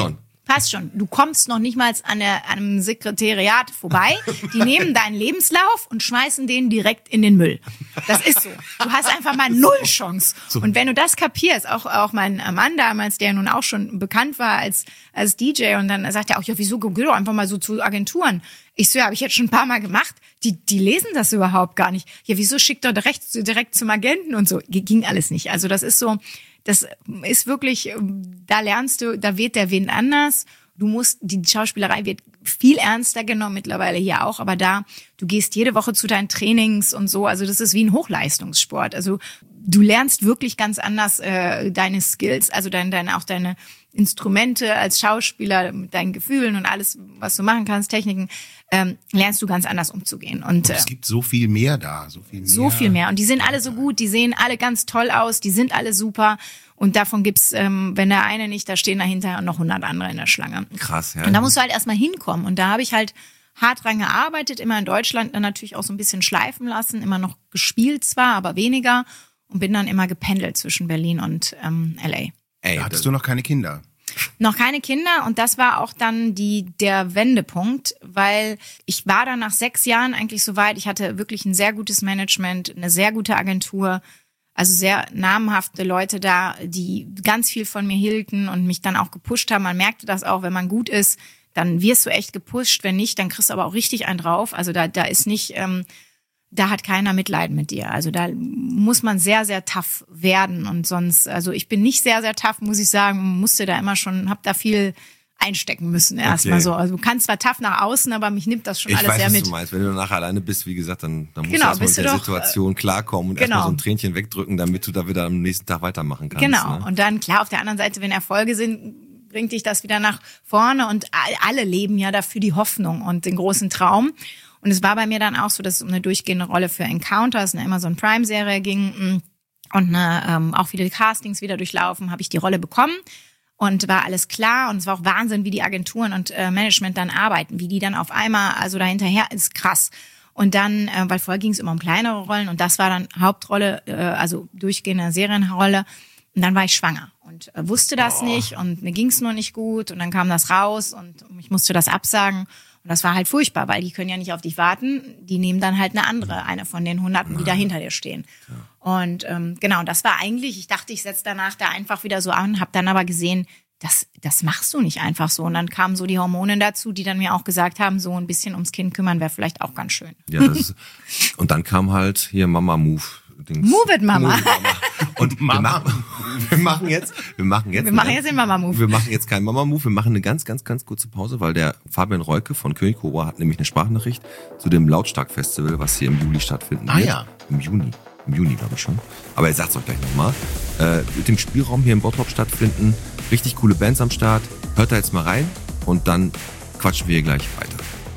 Passt schon. Du kommst noch nicht mal an, der, an einem Sekretariat vorbei. Die nehmen deinen Lebenslauf und schmeißen den direkt in den Müll. Das ist so. Du hast einfach mal null Chance. Und wenn du das kapierst, auch, auch mein Mann damals, der nun auch schon bekannt war als, als D J, und dann sagt er auch, ja, wieso, geh doch einfach mal so zu Agenturen. Ich so, ja, habe ich jetzt schon ein paar Mal gemacht. Die, die lesen das überhaupt gar nicht. Ja, wieso schickt er direkt, direkt zum Agenten und so? Ging alles nicht. Also das ist so, das ist wirklich, da lernst du, da weht der Wind anders. Du musst, die Schauspielerei wird viel ernster genommen, mittlerweile hier auch, aber da, du gehst jede Woche zu deinen Trainings und so, also das ist wie ein Hochleistungssport. Also du lernst wirklich ganz anders äh, deine Skills, also dein, deine, auch deine Instrumente als Schauspieler mit deinen Gefühlen und alles, was du machen kannst, Techniken, ähm, lernst du ganz anders umzugehen. Und, und es gibt so viel mehr da, so viel mehr. So viel mehr. Und die sind alle so gut, die sehen alle ganz toll aus, die sind alle super. Und davon gibt's, ähm, wenn der eine nicht, da stehen dahinter noch hundert andere in der Schlange. Krass, ja. Und da musst du halt erstmal hinkommen. Und da habe ich halt hart dran gearbeitet, immer in Deutschland dann natürlich auch so ein bisschen schleifen lassen, immer noch gespielt zwar, aber weniger. Und bin dann immer gependelt zwischen Berlin und ähm, L A. Ey, da hattest du noch keine Kinder? Noch keine Kinder, und das war auch dann die der Wendepunkt, weil ich war dann nach sechs Jahren eigentlich so weit, ich hatte wirklich ein sehr gutes Management, eine sehr gute Agentur, also sehr namhafte Leute da, die ganz viel von mir hielten und mich dann auch gepusht haben. Man merkte das auch, wenn man gut ist, dann wirst du echt gepusht, wenn nicht, dann kriegst du aber auch richtig einen drauf. Also da da ist nicht... Ähm, da hat keiner Mitleid mit dir. Also da muss man sehr, sehr tough werden, und sonst, also ich bin nicht sehr, sehr tough, muss ich sagen, musste da immer schon, hab da viel einstecken müssen erstmal okay. so. Also du kannst zwar tough nach außen, aber mich nimmt das schon ich alles weiß, sehr was mit. Du meinst. Wenn du nachher alleine bist, wie gesagt, dann, dann musst genau, du erstmal mit der doch, Situation klarkommen und genau. erstmal so ein Tränchen wegdrücken, damit du da wieder am nächsten Tag weitermachen kannst. Genau. Ne? Und dann, klar, auf der anderen Seite, wenn Erfolge sind, bringt dich das wieder nach vorne, und alle leben ja dafür die Hoffnung und den großen Traum. Und es war bei mir dann auch so, dass es um eine durchgehende Rolle für Encounters, eine Amazon Prime-Serie ging, und eine, ähm, auch viele Castings wieder durchlaufen, habe ich die Rolle bekommen und war alles klar. Und es war auch Wahnsinn, wie die Agenturen und äh, Management dann arbeiten, wie die dann auf einmal, also dahinterher ist krass. Und dann, äh, weil vorher ging es immer um kleinere Rollen, und das war dann Hauptrolle, äh, also durchgehende Serienrolle. Und dann war ich schwanger und äh, wusste das oh. nicht, und mir ging es nur nicht gut, und dann kam das raus und ich musste das absagen. Und das war halt furchtbar, weil die können ja nicht auf dich warten. Die nehmen dann halt eine andere, eine von den Hunderten, die da hinter dir stehen. Ja. Und ähm, genau, das war eigentlich, ich dachte, ich setze danach da einfach wieder so an, habe dann aber gesehen, das, das machst du nicht einfach so. Und dann kamen so die Hormone dazu, die dann mir auch gesagt haben, so ein bisschen ums Kind kümmern wäre vielleicht auch ganz schön. Ja, das ist, und dann kam halt hier Mama Move. Dings. Move it, Mama. Move it, Mama. Und Mama. Wir, machen, wir machen jetzt, wir machen jetzt, wir machen jetzt den Mama Move. Wir machen jetzt keinen Mama Move. Wir machen eine ganz, ganz, ganz kurze Pause, weil der Fabian Reuke von König Cobra hat nämlich eine Sprachnachricht zu dem Lautstark Festival, was hier im Juli stattfinden ah, wird. Ja. Im Juni. Im Juni, glaube ich schon. Aber er sagt es euch gleich nochmal. Äh, mit dem Spielraum hier im Bottrop stattfinden. Richtig coole Bands am Start. Hört da jetzt mal rein und dann quatschen wir hier gleich weiter.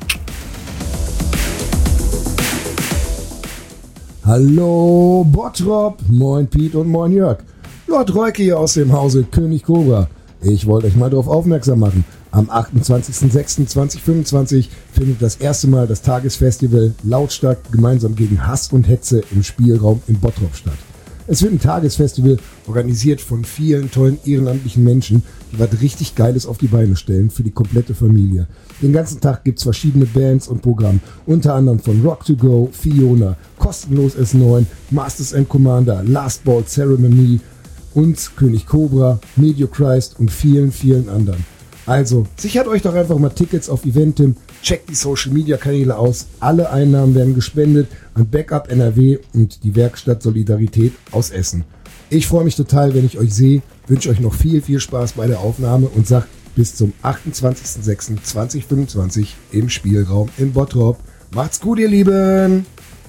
Hallo Bottrop, moin Piet und moin Jörg. Lord Reuke hier aus dem Hause König Cobra. Ich wollte euch mal darauf aufmerksam machen. Am achtundzwanzigsten sechsten zweitausendfünfundzwanzig findet das erste Mal das Tagesfestival Lautstark gemeinsam gegen Hass und Hetze im Spielraum in Bottrop statt. Es wird ein Tagesfestival, organisiert von vielen tollen ehrenamtlichen Menschen, die was richtig Geiles auf die Beine stellen für die komplette Familie. Den ganzen Tag gibt's verschiedene Bands und Programme, unter anderem von Rock to Go, Fiona, Kostenlos S neun, Masters and Commander, Last Ball Ceremony, uns, König Cobra, Mediochrist und vielen, vielen anderen. Also, sichert euch doch einfach mal Tickets auf Eventim, checkt die Social-Media-Kanäle aus, alle Einnahmen werden gespendet an Backup N R W und die Werkstatt Solidarität aus Essen. Ich freue mich total, wenn ich euch sehe, wünsche euch noch viel, viel Spaß bei der Aufnahme und sag bis zum achtundzwanzigsten sechsten zweitausendfünfundzwanzig im Spielraum in Bottrop. Macht's gut, ihr Lieben!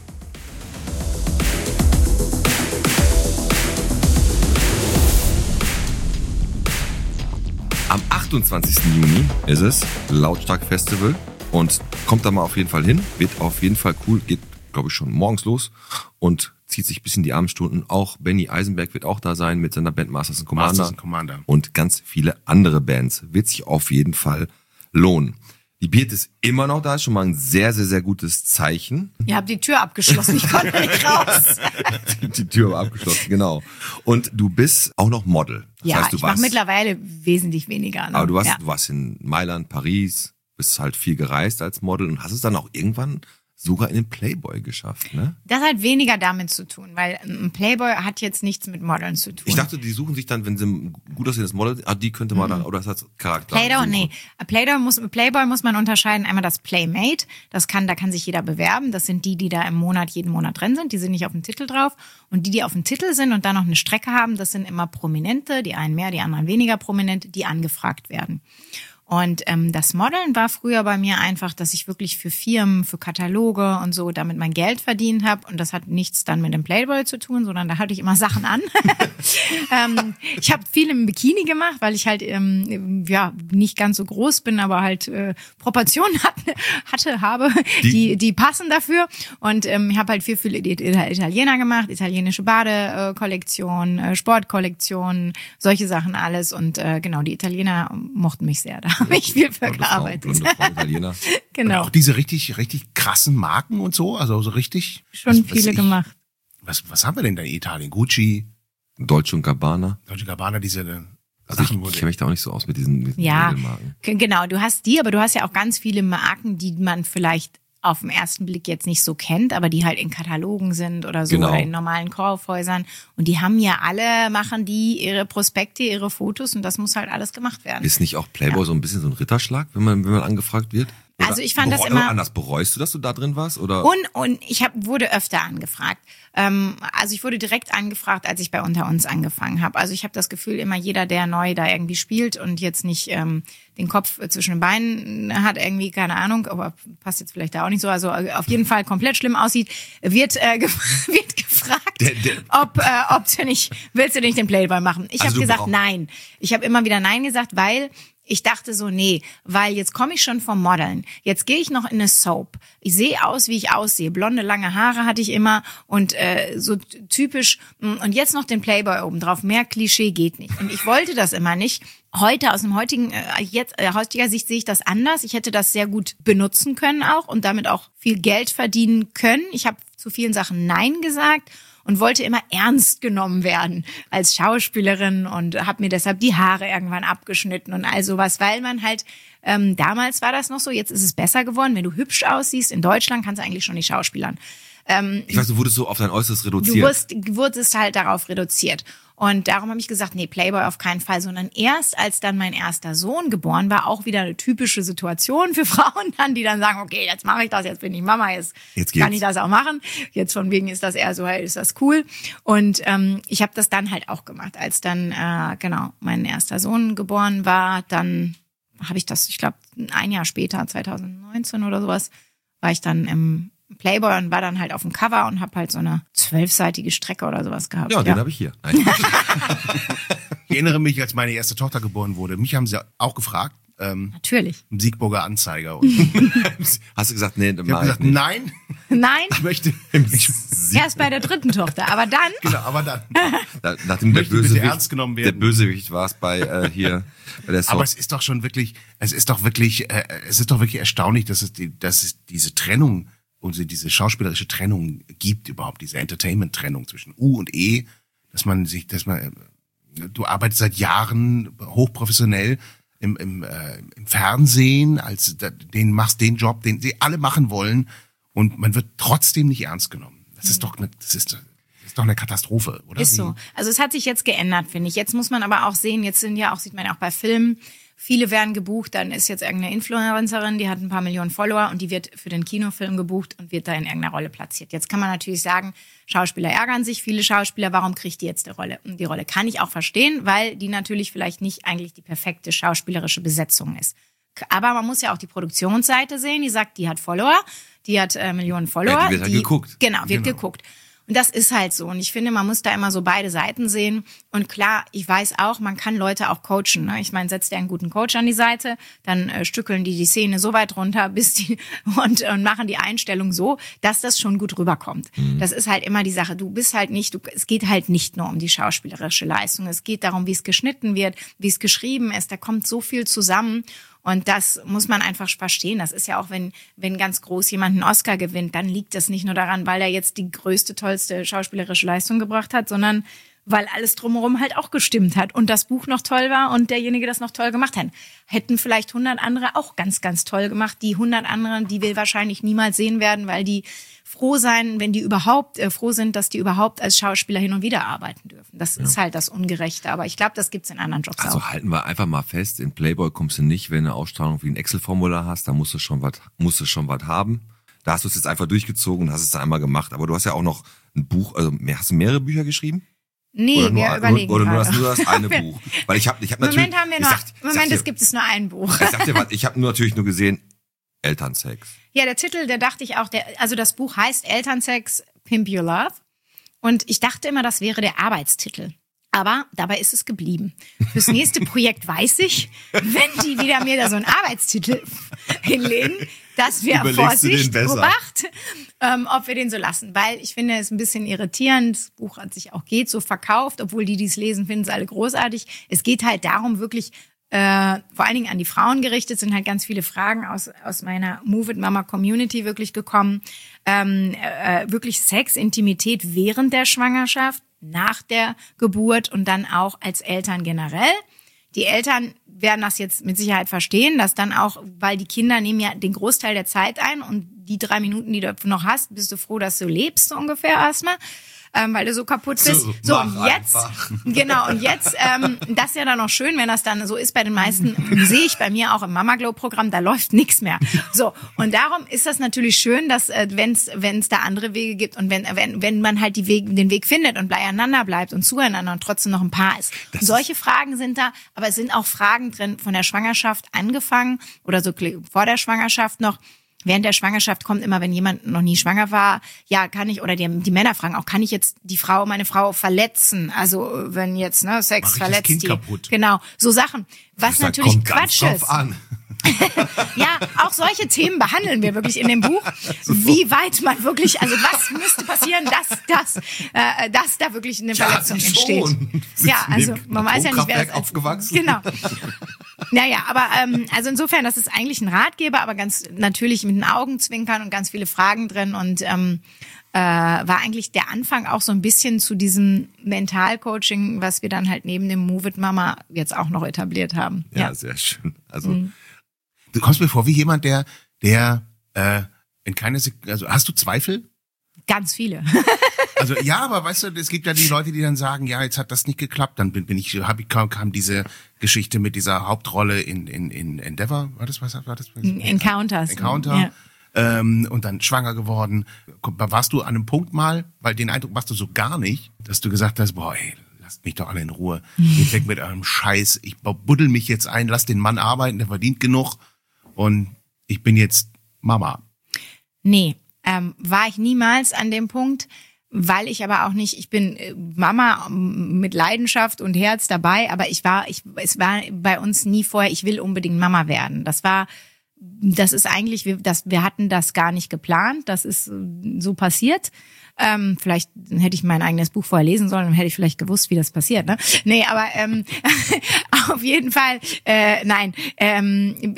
Am achtundzwanzigsten Juni ist es, Lautstark Festival, und kommt da mal auf jeden Fall hin, wird auf jeden Fall cool, geht glaube ich schon morgens los und zieht sich bis in die Abendstunden. Auch Benny Eisenberg wird auch da sein mit seiner Band Masters and Commander, Masters and Commander und ganz viele andere Bands. Wird sich auf jeden Fall lohnen. Die Beat ist immer noch da, ist schon mal ein sehr, sehr, sehr gutes Zeichen. Ihr habt die Tür abgeschlossen, ich konnte nicht raus. Die Tür war abgeschlossen, genau. Und du bist auch noch Model. Das Ja, heißt, du ich mache warst, mittlerweile wesentlich weniger. Ne? aber du warst, ja. du warst in Mailand, Paris, bist halt viel gereist als Model und hast es dann auch irgendwann sogar in den Playboy geschafft, ne? Das hat weniger damit zu tun, weil ein Playboy hat jetzt nichts mit Modeln zu tun. Ich dachte, die suchen sich dann, wenn sie ein gut aussehendes Model, ah, die könnte man dann, oder das hat Charakter. Playboy, suchen. nee. Playboy muss, Playboy muss man unterscheiden. Einmal das Playmate. Das kann, da kann sich jeder bewerben. Das sind die, die da im Monat, jeden Monat drin sind. Die sind nicht auf dem Titel drauf. Und die, die auf dem Titel sind und dann noch eine Strecke haben, das sind immer Prominente. Die einen mehr, die anderen weniger Prominente, die angefragt werden. Und ähm, das Modeln war früher bei mir einfach, dass ich wirklich für Firmen, für Kataloge und so damit mein Geld verdient habe. Und das hat nichts dann mit dem Playboy zu tun, sondern da hatte ich immer Sachen an. ähm, ich habe viel im Bikini gemacht, weil ich halt ähm, ja nicht ganz so groß bin, aber halt äh, Proportionen hatte, hatte habe, die, die, die passen dafür. Und ähm, ich habe halt viel für die Italiener gemacht, italienische Badekollektion, äh, Sportkollektion, solche Sachen alles. Und äh, genau, die Italiener mochten mich sehr. Da habe ich viel für Blonde Frau, gearbeitet. blonde Frau, Italiener. Genau. Und auch diese richtig, richtig krassen Marken und so, also so richtig. Schon was, was viele ich, gemacht. Was, was haben wir denn da in Italien? Gucci, Dolce und Gabbana. Dolce Gabbana, diese äh, Also Sachen, ich wo kenne mich da auch nicht so aus mit diesen, diesen Ja, Modelmarken. g- genau. Du hast die, aber du hast ja auch ganz viele Marken, die man vielleicht auf den ersten Blick jetzt nicht so kennt, aber die halt in Katalogen sind oder so Genau. oder in normalen Kaufhäusern. Und die haben ja alle, machen die ihre Prospekte, ihre Fotos und das muss halt alles gemacht werden. Ist nicht auch Playboy so ein bisschen so ein Ritterschlag, wenn man, wenn man angefragt wird? Oder Also ich fand das bereu- immer- Anders, bereust du, dass du da drin warst? Oder? Und, und ich hab, wurde öfter angefragt. Ähm, also ich wurde direkt angefragt, als ich bei Unter uns angefangen habe. Also ich habe das Gefühl, immer jeder, der neu da irgendwie spielt und jetzt nicht ähm, den Kopf zwischen den Beinen hat, irgendwie, keine Ahnung, aber passt jetzt vielleicht da auch nicht so, also auf jeden Fall komplett schlimm aussieht, wird, äh, ge- wird gefragt, Der- der- ob, äh, ob du nicht, willst du nicht den Playboy machen? Ich Also habe du gesagt, brauch- nein. Ich habe immer wieder nein gesagt, weil ich dachte so, nee, weil jetzt komme ich schon vom Modeln. Jetzt gehe ich noch in eine Soap. Ich sehe aus, wie ich aussehe. Blonde, lange Haare hatte ich immer und äh, so typisch. Und jetzt noch den Playboy obendrauf. Mehr Klischee geht nicht. Und ich wollte das immer nicht. Heute, aus dem heutigen, äh, jetzt, äh, heutiger Sicht sehe ich das anders. Ich hätte das sehr gut benutzen können auch und damit auch viel Geld verdienen können. Ich habe zu vielen Sachen Nein gesagt und wollte immer ernst genommen werden als Schauspielerin und habe mir deshalb die Haare irgendwann abgeschnitten und all sowas, weil man halt, ähm, damals war das noch so, jetzt ist es besser geworden, wenn du hübsch aussiehst, in Deutschland kannst du eigentlich schon nicht schauspielern. Ähm, Ich weiß, du wurdest so auf dein Äußeres du reduziert. wurdest, wurdest halt darauf reduziert. Und darum habe ich gesagt, nee, Playboy auf keinen Fall, sondern erst als dann mein erster Sohn geboren war, auch wieder eine typische Situation für Frauen dann, die dann sagen, okay, jetzt mache ich das, jetzt bin ich Mama, jetzt, Jetzt kann geht's. ich das auch machen. Jetzt von wegen ist das eher so, hey, ist das cool. Und ähm, ich habe das dann halt auch gemacht. Als dann, äh, genau, mein erster Sohn geboren war, dann habe ich das, ich glaube, ein Jahr später, zwanzig neunzehn oder sowas, war ich dann im Playboy und war dann halt auf dem Cover und habe halt so eine zwölfseitige Strecke oder sowas gehabt. Ja, den habe ich hier. Nein. Ich erinnere mich, als meine erste Tochter geboren wurde. Mich haben sie auch gefragt, ähm, Natürlich. im Siegburger Anzeiger. Und ich Hast du gesagt, nee, habe mach ich gesagt, nicht. nein, Nein, ich möchte. Ich, erst bei der dritten Tochter. Aber dann, genau, aber dann. Da, nachdem der Möchte bitte Bösewicht, ernst genommen der werden. Bösewicht war es bei äh, hier bei der Soap. Aber es ist doch schon wirklich, es ist doch wirklich, äh, es ist doch wirklich erstaunlich, dass es, die, dass es diese Trennung, und diese schauspielerische Trennung gibt überhaupt, diese Entertainment-Trennung zwischen U und E, dass man sich, dass man, du arbeitest seit Jahren hochprofessionell im, im, äh, im Fernsehen, als den machst den Job, den sie alle machen wollen, und man wird trotzdem nicht ernst genommen. Das ist doch, eine, das ist, das ist doch eine Katastrophe, oder? ist so. Also es hat sich jetzt geändert, finde ich. Jetzt muss man aber auch sehen, jetzt sind ja auch, sieht man ja auch bei Filmen, viele werden gebucht, dann ist jetzt irgendeine Influencerin, die hat ein paar Millionen Follower und die wird für den Kinofilm gebucht und wird da in irgendeiner Rolle platziert. Jetzt kann man natürlich sagen, Schauspieler ärgern sich, viele Schauspieler, warum kriegt die jetzt die Rolle? Und die Rolle kann ich auch verstehen, weil die natürlich vielleicht nicht eigentlich die perfekte schauspielerische Besetzung ist. Aber man muss ja auch die Produktionsseite sehen, die sagt, die hat Follower, die hat äh, Millionen Follower. Ja, die wird halt geguckt. Genau, wird Genau. geguckt. Und das ist halt so. Und ich finde, man muss da immer so beide Seiten sehen. Und klar, ich weiß auch, man kann Leute auch coachen. Ne? Ich meine, setzt dir einen guten Coach an die Seite, dann äh, stückeln die die Szene so weit runter, bis die und, und machen die Einstellung so, dass das schon gut rüberkommt. Mhm. Das ist halt immer die Sache. Du bist halt nicht, du, es geht halt nicht nur um die schauspielerische Leistung. Es geht darum, wie es geschnitten wird, wie es geschrieben ist. Da kommt so viel zusammen. Und das muss man einfach verstehen. Das ist ja auch, wenn wenn ganz groß jemand einen Oscar gewinnt, dann liegt das nicht nur daran, weil er jetzt die größte, tollste schauspielerische Leistung gebracht hat, sondern weil alles drumherum halt auch gestimmt hat und das Buch noch toll war und derjenige das noch toll gemacht hat. Hätten vielleicht hundert andere auch ganz, ganz toll gemacht. Die hundert anderen, die wir wahrscheinlich niemals sehen werden, weil die froh sein, wenn die überhaupt äh, froh sind, dass die überhaupt als Schauspieler hin und wieder arbeiten dürfen. Das ja. ist halt das Ungerechte. Aber ich glaube, das gibt's in anderen Jobs also auch. Also halten wir einfach mal fest, in Playboy kommst du nicht, wenn du eine Ausstrahlung wie ein Excel-Formular hast, da musst du schon was, musst du schon was haben. Da hast du es jetzt einfach durchgezogen und hast es da einmal gemacht. Aber du hast ja auch noch ein Buch, also hast du mehrere Bücher geschrieben? Nee, oder nur, wir überlegen Oder nur das, gerade. nur das eine Buch. Weil ich habe ich hab Im natürlich... Moment haben wir ich noch, sag, im Moment dir, es gibt es nur ein Buch. Ich sag dir was, ich habe nur natürlich nur gesehen, Elternsex. Ja, der Titel, der dachte ich auch, der, also das Buch heißt Elternsex, Pimp Your Love. Und ich dachte immer, das wäre der Arbeitstitel. Aber dabei ist es geblieben. Fürs nächste Projekt weiß ich, wenn die wieder mir da so einen Arbeitstitel hinlegen, dass wir Vorsicht, Obacht, ähm, ob wir den so lassen. Weil ich finde, es ist ein bisschen irritierend. Das Buch hat sich auch geht so verkauft, obwohl die, die es lesen, finden es alle großartig. Es geht halt darum, wirklich äh, vor allen Dingen an die Frauen gerichtet, sind halt ganz viele Fragen aus aus meiner Move It Mama Community wirklich gekommen. Ähm, äh, wirklich Sex, Intimität während der Schwangerschaft, nach der Geburt und dann auch als Eltern generell. Die Eltern werden das jetzt mit Sicherheit verstehen, dass dann auch, weil die Kinder nehmen ja den Großteil der Zeit ein und die drei Minuten, die du noch hast, bist du froh, dass du lebst, so ungefähr erstmal, ähm, weil du so kaputt bist. So, so und jetzt, einfach. genau, und jetzt, ähm, das ist ja dann noch schön, wenn das dann so ist bei den meisten, sehe ich bei mir auch im Mama Glow Programm, da läuft nichts mehr. So, und darum ist das natürlich schön, dass, äh, wenn es wenn es da andere Wege gibt und wenn wenn wenn man halt die Wege, den Weg findet und beieinander bleibt und zueinander und trotzdem noch ein Paar ist. Und solche Fragen sind da, aber es sind auch Fragen drin von der Schwangerschaft angefangen oder so vor der Schwangerschaft noch. Während der Schwangerschaft kommt immer, wenn jemand noch nie schwanger war, ja, kann ich, oder die, die Männer fragen auch, kann ich jetzt die Frau, meine Frau verletzen? Also, wenn jetzt, ne, Sex Mach ich verletzt das Kind die. Kaputt. Genau, so Sachen. Was das natürlich kommt Quatsch ganz ist. drauf an. Ja, auch solche Themen behandeln wir wirklich in dem Buch. Wie weit man wirklich, also was müsste passieren, dass, dass, äh, dass da wirklich eine Verletzung ja, entsteht. Schon. Ja, also man weiß ja nicht, wer das aufgewachsen. Genau. Naja, aber ähm, also insofern, das ist eigentlich ein Ratgeber, aber ganz natürlich mit den Augenzwinkern und ganz viele Fragen drin und ähm, äh, war eigentlich der Anfang auch so ein bisschen zu diesem Mentalcoaching, was wir dann halt neben dem Move It Mama jetzt auch noch etabliert haben. Ja, Ja, sehr schön. Also Mhm. Du kommst mir vor wie jemand, der, der äh, in keine Sek- also hast du Zweifel? ganz viele. Also ja, aber weißt du, es gibt ja die Leute, die dann sagen, ja, jetzt hat das nicht geklappt. Dann bin, bin ich, hab ich kam, kam diese Geschichte mit dieser Hauptrolle in in in Endeavor, war das was? War das was? Encounters. Encounter. Ja. Ähm, und dann schwanger geworden. Warst du an einem Punkt mal, weil den Eindruck machst du so gar nicht, dass du gesagt hast, boah, ey, lasst mich doch alle in Ruhe. Geht weg mit eurem Scheiß. Ich buddel mich jetzt ein, lass den Mann arbeiten, der verdient genug. Und ich bin jetzt Mama. Nee, ähm, war ich niemals an dem Punkt, weil ich aber auch nicht, ich bin äh, Mama mit Leidenschaft und Herz dabei, aber ich war, ich, es war bei uns nie vorher, ich will unbedingt Mama werden. Das war, das ist eigentlich, wir, das, wir hatten das gar nicht geplant, das ist so passiert. Ähm, vielleicht hätte ich mein eigenes Buch vorher lesen sollen und hätte ich vielleicht gewusst, wie das passiert, ne? Nee, aber ähm, auf jeden Fall, äh, nein, ähm,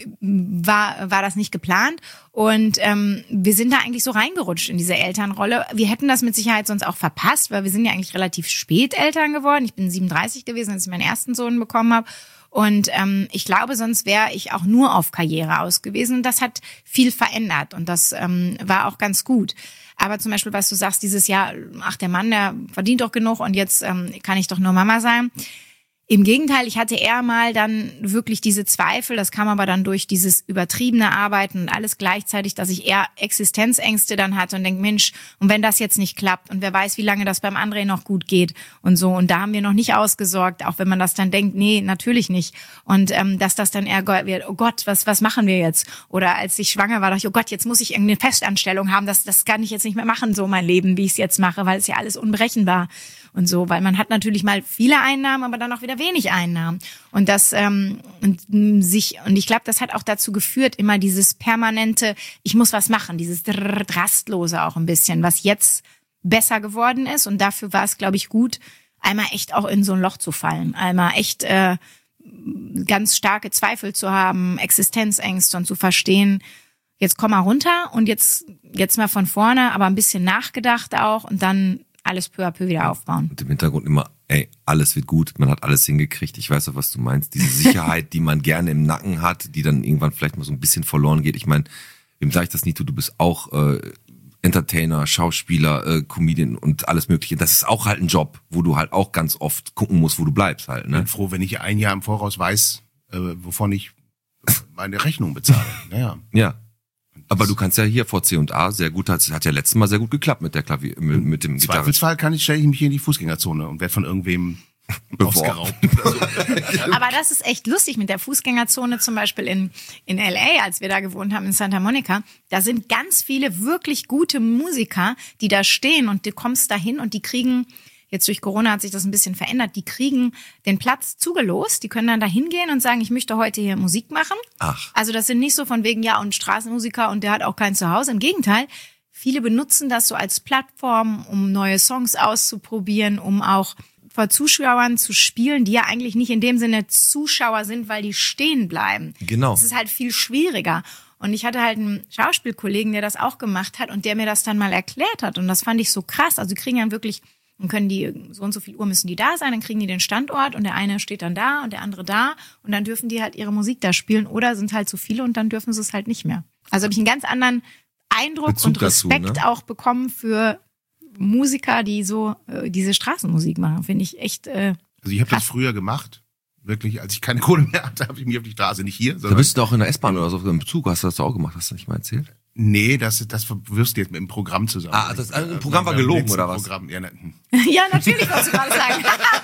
war war das nicht geplant und ähm, wir sind da eigentlich so reingerutscht in diese Elternrolle. Wir hätten das mit Sicherheit sonst auch verpasst, weil wir sind ja eigentlich relativ spät Eltern geworden. Ich bin siebenunddreißig gewesen, als ich meinen ersten Sohn bekommen habe. Und ähm, ich glaube, sonst wäre ich auch nur auf Karriere aus gewesen. Und das hat viel verändert und das ähm, war auch ganz gut. Aber zum Beispiel, was du sagst, dieses Jahr, ach, der Mann, der verdient doch genug und jetzt ähm, kann ich doch nur Mama sein. Im Gegenteil, ich hatte eher mal dann wirklich diese Zweifel, das kam aber dann durch dieses übertriebene Arbeiten und alles gleichzeitig, dass ich eher Existenzängste dann hatte und denke, Mensch, und wenn das jetzt nicht klappt und wer weiß, wie lange das beim André noch gut geht und so und da haben wir noch nicht ausgesorgt, auch wenn man das dann denkt, nee, natürlich nicht und ähm, dass das dann eher wird, oh Gott, was was machen wir jetzt? Oder als ich schwanger war, dachte ich, oh Gott, jetzt muss ich irgendeine Festanstellung haben, das das kann ich jetzt nicht mehr machen, so mein Leben, wie ich es jetzt mache, weil es ja alles unberechenbar und so, weil man hat natürlich mal viele Einnahmen, aber dann auch wieder wenig Einnahmen. Und das ähm, und sich und ich glaube, das hat auch dazu geführt, immer dieses permanente, ich muss was machen, dieses rastlose auch ein bisschen, was jetzt besser geworden ist. Und dafür war es, glaube ich, gut, einmal echt auch in so ein Loch zu fallen, einmal echt äh, ganz starke Zweifel zu haben, Existenzängste und zu verstehen, jetzt komm mal runter und jetzt jetzt mal von vorne, aber ein bisschen nachgedacht auch und dann alles peu à peu wieder aufbauen. Und im Hintergrund immer, ey, alles wird gut, man hat alles hingekriegt. Ich weiß auch, was du meinst. Diese Sicherheit, die man gerne im Nacken hat, die dann irgendwann vielleicht mal so ein bisschen verloren geht. Ich meine, wem sag ich das nicht, du, du bist auch äh, Entertainer, Schauspieler, äh, Comedian und alles Mögliche. Das ist auch halt ein Job, wo du halt auch ganz oft gucken musst, wo du bleibst halt. Ne? Ich bin froh, wenn ich ein Jahr im Voraus weiß, äh, wovon ich meine Rechnung bezahle. Naja. Ja. Aber du kannst ja hier vor C und A sehr gut, hat, hat ja letztes Mal sehr gut geklappt mit der Klavier, mit, mit dem Im Gitarre. Zweifelsfall kann ich, stelle ich mich hier in die Fußgängerzone und werde von irgendwem ausgeraubt. Oder so. Aber das ist echt lustig mit der Fußgängerzone, zum Beispiel in, in L A, als wir da gewohnt haben, in Santa Monica. Da sind ganz viele wirklich gute Musiker, die da stehen und du kommst da hin und die kriegen, jetzt durch Corona hat sich das ein bisschen verändert, die kriegen den Platz zugelost, die können dann da hingehen und sagen, ich möchte heute hier Musik machen. Ach. Also das sind nicht so von wegen, ja, und Straßenmusiker und der hat auch kein Zuhause. Im Gegenteil, viele benutzen das so als Plattform, um neue Songs auszuprobieren, um auch vor Zuschauern zu spielen, die ja eigentlich nicht in dem Sinne Zuschauer sind, weil die stehen bleiben. Genau. Das ist halt viel schwieriger. Und ich hatte halt einen Schauspielkollegen, der das auch gemacht hat und der mir das dann mal erklärt hat. Und das fand ich so krass. Also die kriegen dann wirklich, dann können die, so und so viel Uhr müssen die da sein, dann kriegen die den Standort und der eine steht dann da und der andere da und dann dürfen die halt ihre Musik da spielen oder sind halt zu viele und dann dürfen sie es halt nicht mehr. Also habe ich einen ganz anderen Eindruck Bezug und Respekt dazu, ne? auch bekommen für Musiker, die so äh, diese Straßenmusik machen, finde ich echt äh, Also ich habe das krass. früher gemacht, wirklich, als ich keine Kohle mehr hatte, habe ich mich auf die Straße, nicht hier, Da sondern bist du auch in der S-Bahn oder so im Zug, hast du das auch gemacht, hast du nicht mal erzählt? nee, das das wirst du jetzt mit dem Programm zusammen. Ah, das Äh, äh, Programm war beim gelogen, letzten oder was? Programm, ja, na, hm. Ja, natürlich, was du gerade sagen.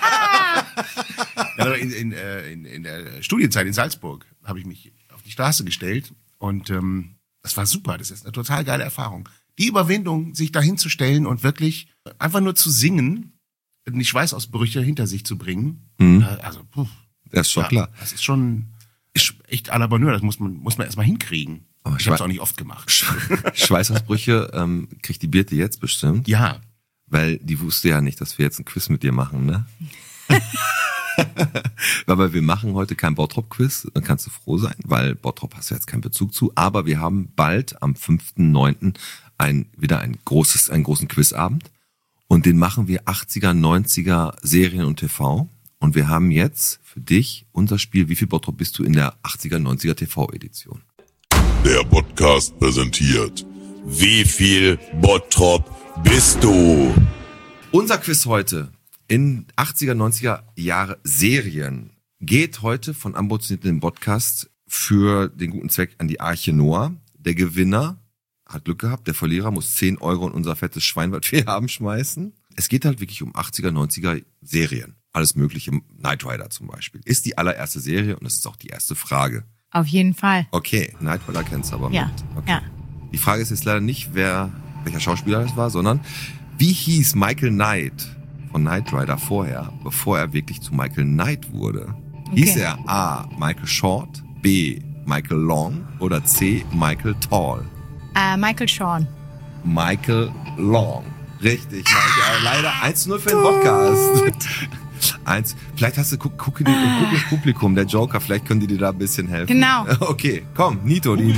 Ja, aber in, in, äh, in, in der Studienzeit in Salzburg habe ich mich auf die Straße gestellt und ähm, das war super. Das ist eine total geile Erfahrung. Die Überwindung, sich dahin zu stellen und wirklich einfach nur zu singen, die Schweißausbrüche hinter sich zu bringen. Mhm. Äh, Also, puh, Das ist schon ja, klar. das ist schon ist echt à la Bonheur. Das muss man muss man erstmal hinkriegen. Aber ich habe es Schwe- auch nicht oft gemacht. Schweißausbrüche ähm, kriegt die Birte jetzt bestimmt, Ja, weil die wusste ja nicht, dass wir jetzt ein Quiz mit dir machen, ne? Aber wir machen heute kein Bottrop-Quiz, dann kannst du froh sein, weil Bottrop hast du jetzt keinen Bezug zu. Aber wir haben bald am fünften neunten ein, wieder ein großes, einen großen Quizabend. Und den machen wir achtziger, neunziger Serien und T V. Und wir haben jetzt für dich unser Spiel, wie viel Bottrop bist du in der achtziger, neunziger T V-Edition? Der Podcast präsentiert. Wie viel Bottrop bist du? Unser Quiz heute in achtziger, neunziger Jahre Serien geht heute von Ambitioniert im Podcast für den guten Zweck an die Arche Noah. Der Gewinner hat Glück gehabt, der Verlierer muss zehn Euro in unser fettes Schwein, was wir haben, schmeißen. Es geht halt wirklich um achtziger, neunziger Serien. Alles mögliche, Knight Rider zum Beispiel. Ist die allererste Serie und das ist auch die erste Frage. Auf jeden Fall. Okay, Knight Rider kennst du aber Ja, mit. Okay. ja. Die Frage ist jetzt leider nicht, wer welcher Schauspieler das war, sondern wie hieß Michael Knight von Knight Rider vorher, bevor er wirklich zu Michael Knight wurde? Okay. Hieß er A. Michael Short, B. Michael Long oder C. Michael Tall? Äh, Michael Sean. Michael Long. Richtig, Michael. Leider eins zu null für den Podcast. Eins. Vielleicht hast du, guck, guck, in die, guck ins Publikum, der Joker, vielleicht können die dir da ein bisschen helfen. Genau. Okay, komm, Nito. Die,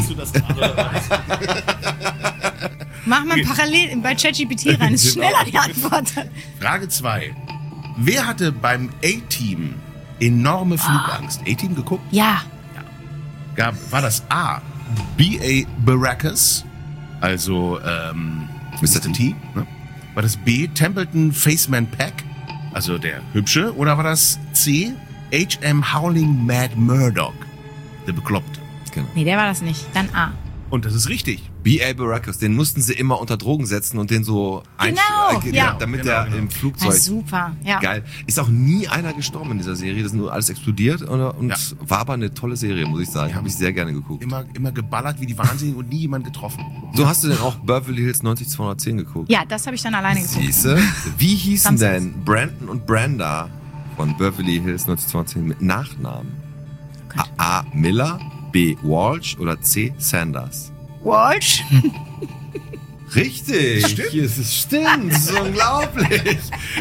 Mach mal parallel bei ChatGPT rein, ist schneller die Antwort. Frage zwei. Wer hatte beim A-Team enorme Flugangst? A-Team geguckt? Ja. Gab, war das A. B A. Baracus, also ähm, Mister Mister T? Ne? War das B. Templeton Faceman Pack, also der Hübsche? Oder war das C. H M Howling Mad Murdoch, der Bekloppte? genau. Nee, der war das nicht. Dann A. Und das ist richtig. B A. Baracus, den mussten sie immer unter Drogen setzen und den so Genau, einsch- äh, ja. damit Genau, der genau. im Na, Flugzeug. super. Ja. Geil. Ist auch nie einer gestorben in dieser Serie. Das ist nur alles explodiert oder? Und Ja. war aber eine tolle Serie, muss ich sagen. Ja. Habe ich sehr gerne geguckt. Immer, immer geballert wie die Wahnsinnigen und nie jemand getroffen. So hast du denn auch Beverly Hills neunzig zweihundertzehn geguckt? Ja, das habe ich dann alleine geguckt. Siehste? Wie hießen Samstags. denn Brandon und Brenda von Beverly Hills neunzig zweihundertzehn mit Nachnamen? Gott. A. A. Miller, B. Walsh oder C. Sanders? Walsh? Richtig. Stimmt. Es ist, stimmt. Das ist unglaublich.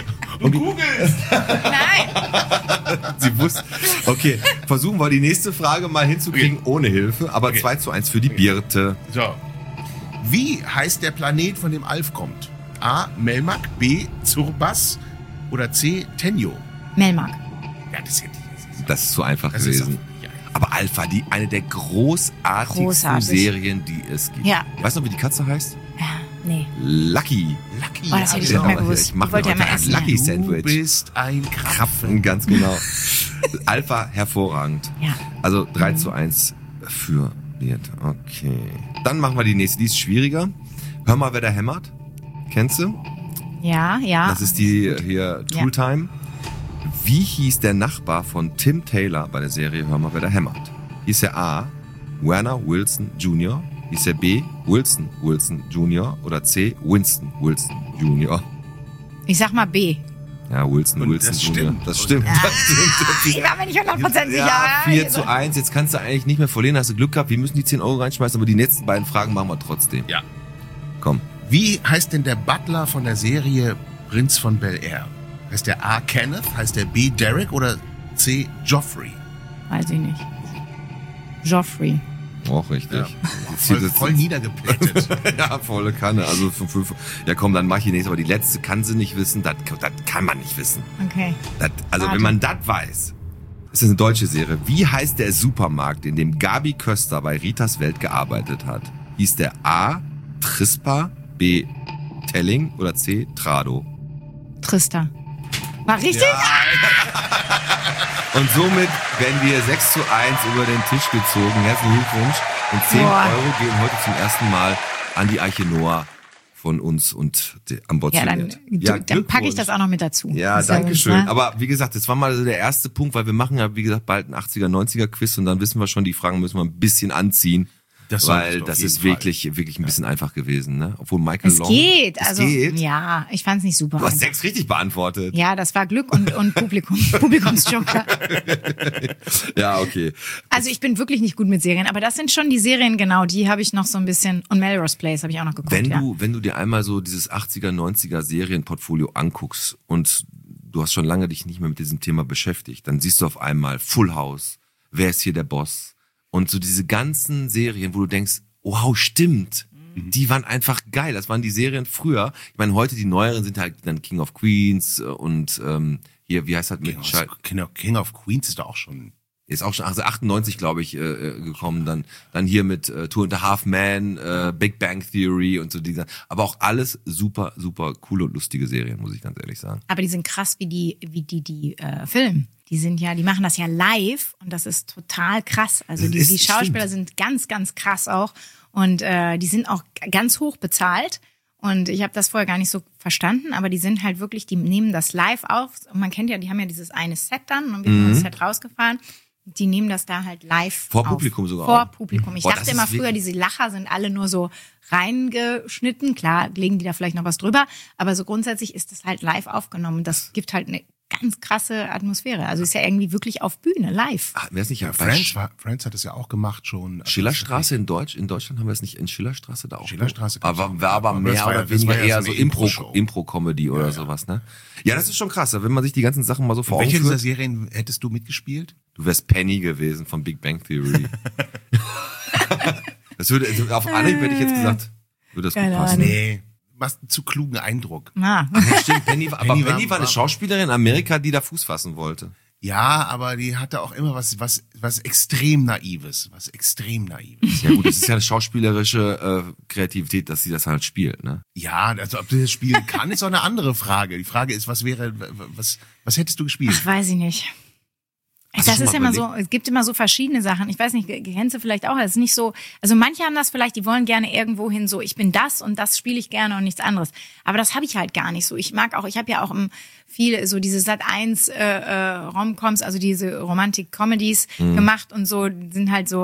Du googelst! Nein! Sie wusste. Okay, versuchen wir die nächste Frage mal hinzukriegen ohne Hilfe, aber Okay. zwei zu eins für die Birte. So. Wie heißt der Planet, von dem Alf kommt? A. Melmac, B. Zurbas oder C. Tenjo? Melmark. Ja, das ist, Das ist zu einfach das ist gewesen. ja. Aber Alpha, die eine der großartigsten Großartig. Serien, die es gibt. Ja. Weißt du noch, wie die Katze heißt? Ja, nee. Lucky. Lucky. Oh, das hätte ich Genau, nicht mehr gewusst. ich mach Ich wollte mir ja mal heute essen. ein Lucky Du Sandwich. bist ein Krapfen, Krapfen. ganz genau. Alpha, hervorragend. Ja. Also drei zu eins für Birte. Okay. Dann machen wir die nächste, die ist schwieriger. Hör mal, wer da hämmert. Kennst du? Ja, ja. Das ist die hier Ja. Tooltime. Wie hieß der Nachbar von Tim Taylor bei der Serie Hör mal, wer da hämmert? Hieß er A. Werner Wilson Junior? Hieß er B. Wilson Wilson Junior? Oder C. Winston Wilson Junior? Ich sag mal B. Ja, Wilson Und Wilson das Junior. stimmt. Das stimmt. Das stimmt. Ich war mir nicht hundert Prozent sicher. Ja, vier Also- zu eins. Jetzt kannst du eigentlich nicht mehr verlieren. Hast du Glück gehabt. Wir müssen die zehn Euro reinschmeißen, aber die letzten beiden Fragen machen wir trotzdem. Ja. Komm. Wie heißt denn der Butler von der Serie Prinz von Bel-Air? Heißt der A. Kenneth, heißt der B. Derek oder C. Joffrey? Weiß ich nicht. Joffrey. Auch richtig. Ja. Jetzt Voll, hier sitzt- voll niedergeplättet. Ja, volle Kanne. Also fünf, fünf. Ja, komm, dann mach ich die nächste. Aber die letzte kann sie nicht wissen. Das, das kann man nicht wissen. Okay. Das, also Warte. wenn man das weiß, das ist eine deutsche Serie. Wie heißt der Supermarkt, in dem Gabi Köster bei Ritas Welt gearbeitet hat? Hieß der A. Trispa, B. Telling oder C. Trado? Trista. War richtig? Und somit werden wir sechs zu eins über den Tisch gezogen. Herzlichen Glückwunsch. Und zehn Boah. Euro gehen heute zum ersten Mal an die Arche Noah von uns und die, am Bord. Ja, dann, Ja, du, dann packe ich Glückwunsch. das auch noch mit dazu. Ja, Ist ja danke gut, schön. ne? Aber wie gesagt, das war mal so der erste Punkt, weil wir machen ja, wie gesagt, bald ein achtziger, neunziger Quiz und dann wissen wir schon, die Fragen müssen wir ein bisschen anziehen. Das solltest weil du auf das jeden ist Fall. wirklich, wirklich ein bisschen einfach gewesen, ne? Obwohl Michael Es Long. geht. Es Also, geht. ja, ich fand's nicht super. Du hast sechs richtig beantwortet. Ja, das war Glück und, und Publikum, Publikumsjoker. Ja, okay. Also ich bin wirklich nicht gut mit Serien, aber das sind schon die Serien, genau, die habe ich noch so ein bisschen. Und Melrose Place habe ich auch noch geguckt. Wenn ja. du, wenn du dir einmal so dieses achtziger, neunziger Serienportfolio anguckst und du hast schon lange dich nicht mehr mit diesem Thema beschäftigt, dann siehst du auf einmal Full House, Wer ist hier der Boss? Und so diese ganzen Serien, wo du denkst, wow, stimmt. Die waren einfach geil. Das waren die Serien früher. Ich meine, heute die neueren sind halt dann King of Queens und ähm, hier, wie heißt das mit King Schal- of, King of- King of Queens ist doch auch schon. ist auch schon also achtundneunzig, glaube ich, äh, gekommen. Dann dann hier mit äh, Two and a Half Men, äh, Big Bang Theory und so dieser. Aber auch alles super, super coole und lustige Serien, muss ich ganz ehrlich sagen. Aber die sind krass wie die, wie die, die äh, Filme. Die sind ja, die machen das ja live und das ist total krass. Also die, Das ist- die Schauspieler stimmt. sind ganz, ganz krass auch und äh, die sind auch ganz hoch bezahlt. Und ich habe das vorher gar nicht so verstanden, aber die sind halt wirklich, die nehmen das live auf. Und man kennt ja, die haben ja dieses eine Set dann und wir Mhm. sind das Set rausgefahren. Die nehmen das da halt live Vor auf. Publikum sogar Vor auch. Publikum. Ich Boah, dachte das immer ist früher, wirklich- diese Lacher sind alle nur so reingeschnitten. Klar, legen die da vielleicht noch was drüber. Aber so grundsätzlich ist das halt live aufgenommen. Das gibt halt eine ganz krasse Atmosphäre. Also ist ja irgendwie wirklich auf Bühne, live. Ach, wer ist nicht Ja, bei Friends, war, Friends hat es ja auch gemacht schon. Also Schillerstraße in Deutsch, in Deutschland haben wir es nicht in Schillerstraße da auch. Schillerstraße gab's aber auch. war aber Aber mehr das war ja- oder das weniger war ja eher so so eine Impro Impro-Show. Impro-Comedy oder ja. sowas, ne? Ja, das ist schon krass, wenn man sich die ganzen Sachen mal so vor Augen Welche dieser führt. Serien hättest du mitgespielt? Du wärst Penny gewesen von Big Bang Theory. Das würde also auf Anhieb hätte ich jetzt gesagt, würde das gut Keine passen. Ahnung. Nee, machst einen zu klugen Eindruck. Ah. Ja, stimmt, Penny war, aber Penny Penny war- war eine war- Schauspielerin in Amerika, die da Fuß fassen wollte. Ja, aber die hatte auch immer was, was, was extrem Naives, was extrem Naives. Ja gut, das ist ja eine schauspielerische äh, Kreativität, dass sie das halt spielt, ne? Ja, also ob du das spielen kann, ist auch eine andere Frage. Die Frage ist, was wäre, was, was hättest du gespielt? Ach, weiß ich nicht. Hast du Das schon ist mal immer so, es gibt immer so verschiedene Sachen. Ich weiß nicht, kennst du vielleicht auch, das ist nicht so, also manche haben das vielleicht, die wollen gerne irgendwo hin so, ich bin das und das spiele ich gerne und nichts anderes. Aber das habe ich halt gar nicht so. Ich mag auch, ich habe ja auch im, viel so diese Sat eins äh, äh, Rom-Coms, also diese Romantic-Comedies gemacht und so, die sind halt so,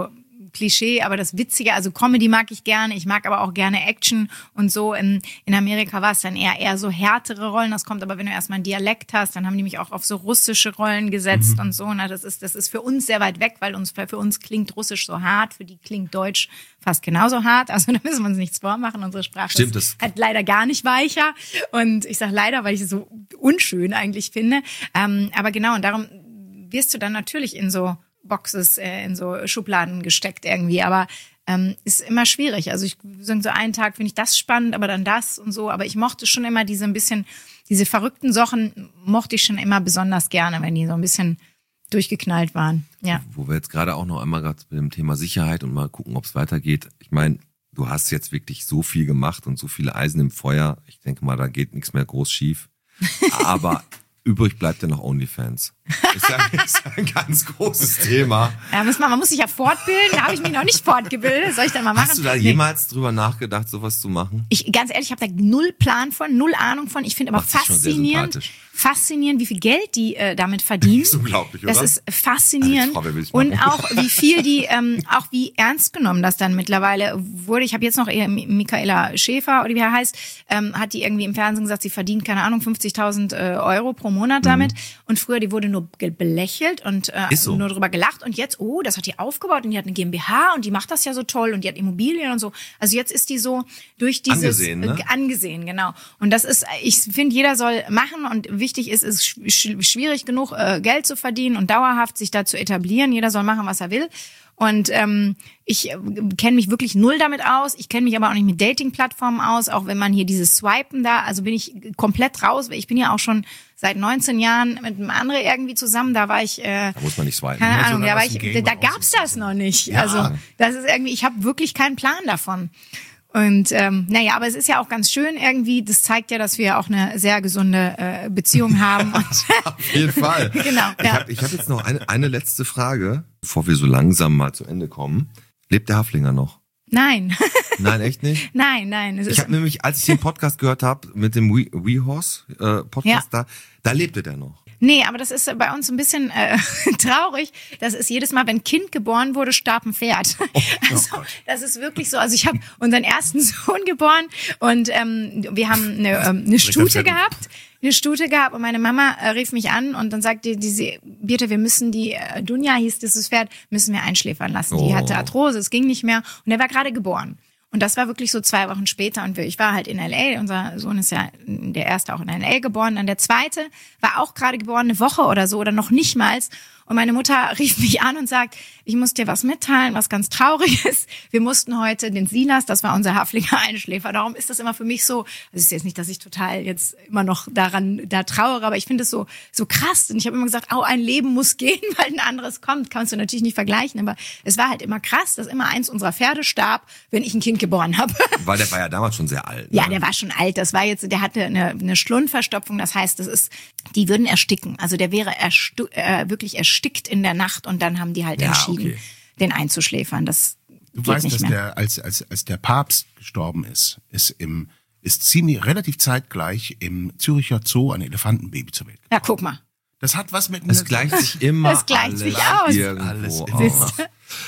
Klischee, aber das Witzige, also Comedy mag ich gerne, ich mag aber auch gerne Action und so. In, in Amerika war es dann eher eher so härtere Rollen, das kommt aber, wenn du erstmal einen Dialekt hast, dann haben die mich auch auf so russische Rollen gesetzt mhm. und so. Na, das ist das ist für uns sehr weit weg, weil uns für uns klingt Russisch so hart, für die klingt Deutsch fast genauso hart. Also da müssen wir uns nichts vormachen, unsere Sprache Stimmt, ist das halt leider gar nicht weicher. Und ich sage leider, weil ich es so unschön eigentlich finde. Ähm, aber genau, und darum wirst du dann natürlich in so Boxes, äh, in so Schubladen gesteckt irgendwie, aber ähm, ist immer schwierig. Also ich so einen Tag finde ich das spannend, aber dann das und so. Aber ich mochte schon immer diese ein bisschen, diese verrückten Sachen mochte ich schon immer besonders gerne, wenn die so ein bisschen durchgeknallt waren. Ja. Wo wir jetzt gerade auch noch einmal gerade mit dem Thema Sicherheit und mal gucken, ob es weitergeht. Ich meine, du hast jetzt wirklich so viel gemacht und so viele Eisen im Feuer. Ich denke mal, da geht nichts mehr groß schief. Aber übrig bleibt ja noch OnlyFans. Ist ja, ist ja ein ganz großes Thema. Ja, muss man, man muss sich ja fortbilden. Da habe ich mich noch nicht fortgebildet. Soll ich dann mal machen? Hast du da nee. jemals drüber nachgedacht, sowas zu machen? Ich, ganz ehrlich, ich habe da null Plan von, null Ahnung von. Ich finde aber Macht sich schon sehr faszinierend, sympathisch. faszinierend, wie viel Geld die äh, damit verdienen. Das ist unglaublich, oder? Das ist faszinierend. Also, Frau, wer will's und machen? auch wie viel die, ähm, auch wie ernst genommen das dann mittlerweile wurde. Ich habe jetzt noch eher Michaela Schäfer, oder wie er heißt, ähm, hat die irgendwie im Fernsehen gesagt, sie verdient, keine Ahnung, fünfzigtausend äh, Euro pro Monat damit. Mhm. Und früher, die wurde nur belächelt und äh, so. nur drüber gelacht. Und jetzt, oh, das hat die aufgebaut und die hat eine GmbH und die macht das ja so toll und die hat Immobilien und so. Also jetzt ist die so durch dieses angesehen, ne? äh, angesehen, genau. Und das ist, ich finde, jeder soll machen und wichtig ist, es ist sch- schwierig genug, äh, Geld zu verdienen und dauerhaft sich da zu etablieren. Jeder soll machen, was er will. Und ähm, ich äh, kenne mich wirklich null damit aus. Ich kenne mich aber auch nicht mit Dating-Plattformen aus, auch wenn man hier dieses Swipen da, also bin ich komplett raus. Ich bin ja auch schon seit neunzehn Jahren mit einem anderen irgendwie zusammen. Da war ich, äh, da muss man nicht swipen. keine Also, Ahnung, da da, war was ich, ein Game da raus gab's ist. das noch nicht. Ja. Also das ist irgendwie, ich habe wirklich keinen Plan davon. Und ähm, naja, aber es ist ja auch ganz schön irgendwie, das zeigt ja, dass wir auch eine sehr gesunde äh, Beziehung haben. Und Auf jeden Fall. Genau. Ich Ja. habe ich hab jetzt noch eine, eine letzte Frage, bevor wir so langsam mal zu Ende kommen. Lebt der Haflinger noch? Nein, Nein, echt nicht? nein, nein. Es Ich ist, habe nämlich, als ich den Podcast gehört habe mit dem We, We Horse äh, Podcast, Ja. da, da lebte der noch. Nee, aber das ist bei uns ein bisschen äh, traurig. Das ist jedes Mal, wenn ein Kind geboren wurde, starb ein Pferd. Also das ist wirklich so. Also ich habe unseren ersten Sohn geboren und ähm, wir haben eine, ähm, eine Stute gehabt. Eine Stute gehabt und meine Mama äh, rief mich an und dann sagte diese Birte, wir müssen die, äh, Dunja hieß dieses Pferd, müssen wir einschläfern lassen. Die Oh. hatte Arthrose, es ging nicht mehr und er war gerade geboren. Und das war wirklich so zwei Wochen später und ich war halt in L A, unser Sohn ist ja der erste auch in L A geboren, dann der zweite war auch gerade geboren, eine Woche oder so oder noch nicht mal. Und meine Mutter rief mich an und sagt, ich muss dir was mitteilen, was ganz Trauriges. Wir mussten heute den Silas, das war unser Haflinger Einschläfer. Darum ist das immer für mich so, es ist jetzt nicht, dass ich total jetzt immer noch daran da trauere, aber ich finde es so so krass. Und ich habe immer gesagt, oh, ein Leben muss gehen, weil ein anderes kommt. Kannst du natürlich nicht vergleichen, aber es war halt immer krass, dass immer eins unserer Pferde starb, wenn ich ein Kind geboren habe. Weil der war ja damals schon sehr alt. Ja, ne? der war schon alt. Das war jetzt, der hatte eine, eine Schlundverstopfung. Das heißt, das ist, die würden ersticken. Also der wäre erstu äh, wirklich erstickt in der Nacht und dann haben die halt Ja, entschieden, okay. den einzuschläfern. Das Du geht weißt, nicht dass mehr. der, als, als, als der Papst gestorben ist, ist im, ist ziemlich, relativ zeitgleich im Züricher Zoo ein Elefantenbaby zur Welt. Ja, guck mal. Das hat was mit Es gleicht sich immer Das gleicht alles sich aus. irgendwo Alles aus. Siehst du?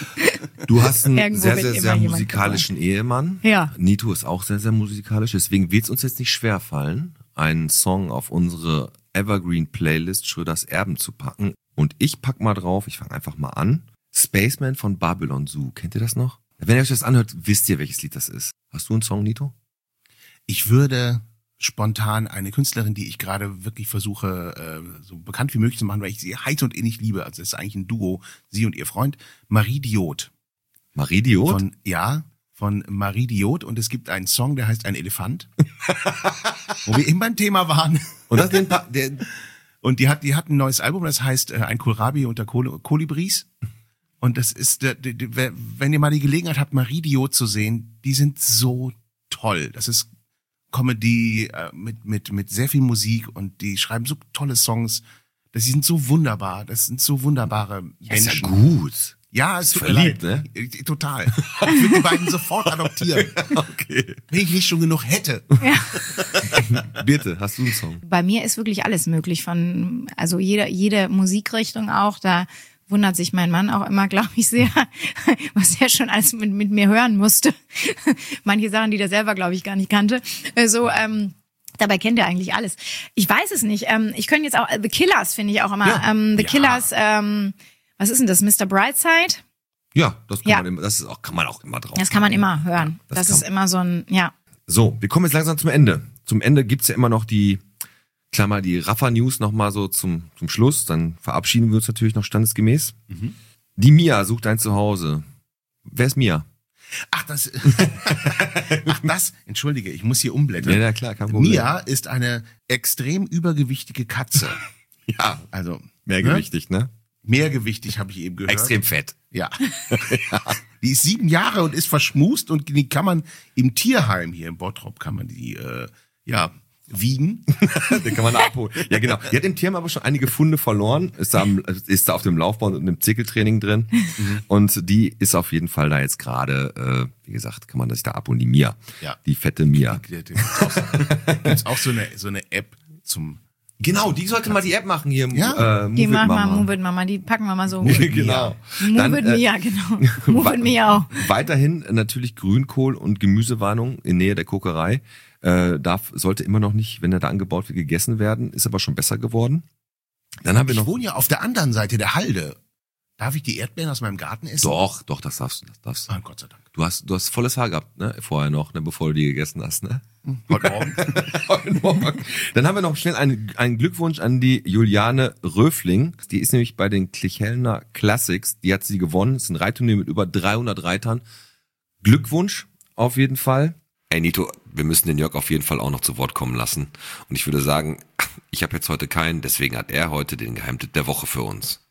Du hast einen Irgendwo sehr, wird sehr, immer sehr jemand musikalischen Ehemann. Ja. Nito ist auch sehr, sehr musikalisch. Deswegen wird es uns jetzt nicht schwerfallen, einen Song auf unsere Evergreen-Playlist Schröders Erben zu packen. Und ich pack mal drauf, ich fange einfach mal an. Spaceman von Babylon Zoo. Kennt ihr das noch? Wenn ihr euch das anhört, wisst ihr, welches Lied das ist. Hast du einen Song, Nito? Ich würde spontan eine Künstlerin, die ich gerade wirklich versuche, äh, so bekannt wie möglich zu machen, weil ich sie heiß und innig liebe. Also es ist eigentlich ein Duo, sie und ihr Freund, Marie Diot. Marie Diot? Von, ja, von Marie Diot. Und es gibt einen Song, der heißt Ein Elefant. Wo wir eben beim Thema waren. Und das den pa- der, Und die hat, die hat ein neues Album, das heißt äh, Ein Kohlrabi unter Kol- Kolibris. Und das ist, äh, die, die, wenn ihr mal die Gelegenheit habt, Marie Diot zu sehen, die sind so toll. Das ist Comedy äh, mit mit mit sehr viel Musik und die schreiben so tolle Songs. Das die sind so wunderbar. Das sind so wunderbare ja, ist Menschen. ja gut. Ja, es tut mir Verliebt, leid. Ne? Total. Ich würde die beiden sofort adoptieren. Okay. Wenn ich nicht schon genug hätte. Bitte, hast du einen Song? Bei mir ist wirklich alles möglich von, also jede, jede Musikrichtung auch, da wundert sich mein Mann auch immer, glaube ich, sehr, was er schon alles mit, mit mir hören musste. Manche Sachen, die der selber, glaube ich, gar nicht kannte. So, ähm, dabei kennt er eigentlich alles. Ich weiß es nicht. Ähm, ich könnte jetzt auch, The Killers finde ich auch immer. Ja. Ähm, The Ja. Killers, ähm, was ist denn das, Mister Brightside? Ja, das kann Ja. man immer, das ist auch, kann man auch immer drauf. Das kann man immer hören. das Das, kann ist man. immer so ein, ja. So, wir kommen jetzt langsam zum Ende. Zum Ende gibt's ja immer noch die, klar mal die Rafa-News nochmal so zum, zum Schluss. Dann verabschieden wir uns natürlich noch standesgemäß. Mhm. Die Mia sucht ein Zuhause. Wer ist Mia? Ach, das, ach, das, entschuldige, ich muss hier umblättern. Ja, ja, klar, kein Problem. Mia ist eine extrem übergewichtige Katze. Ja, Also, mehrgewichtig, ne? Mehrgewichtig habe ich eben gehört. Extrem fett. Ja. Die ist sieben Jahre und ist verschmust und die kann man im Tierheim hier in Bottrop kann man die, äh, ja, wiegen. Den kann man abholen. Ja, genau. Die hat im Tierheim aber schon einige Funde verloren. Ist da, am, ist da auf dem Laufband und im Zirkeltraining drin. Mhm. Und die ist auf jeden Fall da jetzt gerade, äh, wie gesagt, kann man sich da abholen. Die Mia. Ja. Die fette Mia. Gibt's auch, so, gibt's auch so eine, so eine App zum, Genau, die sollte mal die App machen hier. Ja. äh, Move Die It machen wir, Mama. Move It Mama, die packen wir mal so. Genau. Move Dann, It äh, Mia, genau. Move It Mia auch. Weiterhin natürlich Grünkohl und Gemüsewarnung in Nähe der Kokerei. Äh, darf, sollte immer noch nicht, wenn er da angebaut wird, gegessen werden. Ist aber schon besser geworden. Dann haben wir Ich noch. wohne ja auf der anderen Seite der Halde. Darf ich die Erdbeeren aus meinem Garten essen? Doch, doch, das darfst du. Das darfst du. Ah, Gott sei Dank. Du hast, du hast volles Haar gehabt, ne? Vorher noch, ne? Bevor du die gegessen hast, ne? Heute Morgen. Heute Morgen. Dann haben wir noch schnell einen, einen Glückwunsch an die Juliane Röfling. Die ist nämlich bei den Klichelner Classics. Die hat sie gewonnen. Das ist ein Reitturnier mit über dreihundert Reitern. Glückwunsch auf jeden Fall. Ey Nito, wir müssen den Jörg auf jeden Fall auch noch zu Wort kommen lassen. Und ich würde sagen, ich habe jetzt heute keinen, deswegen hat er heute den Geheimtipp der Woche für uns.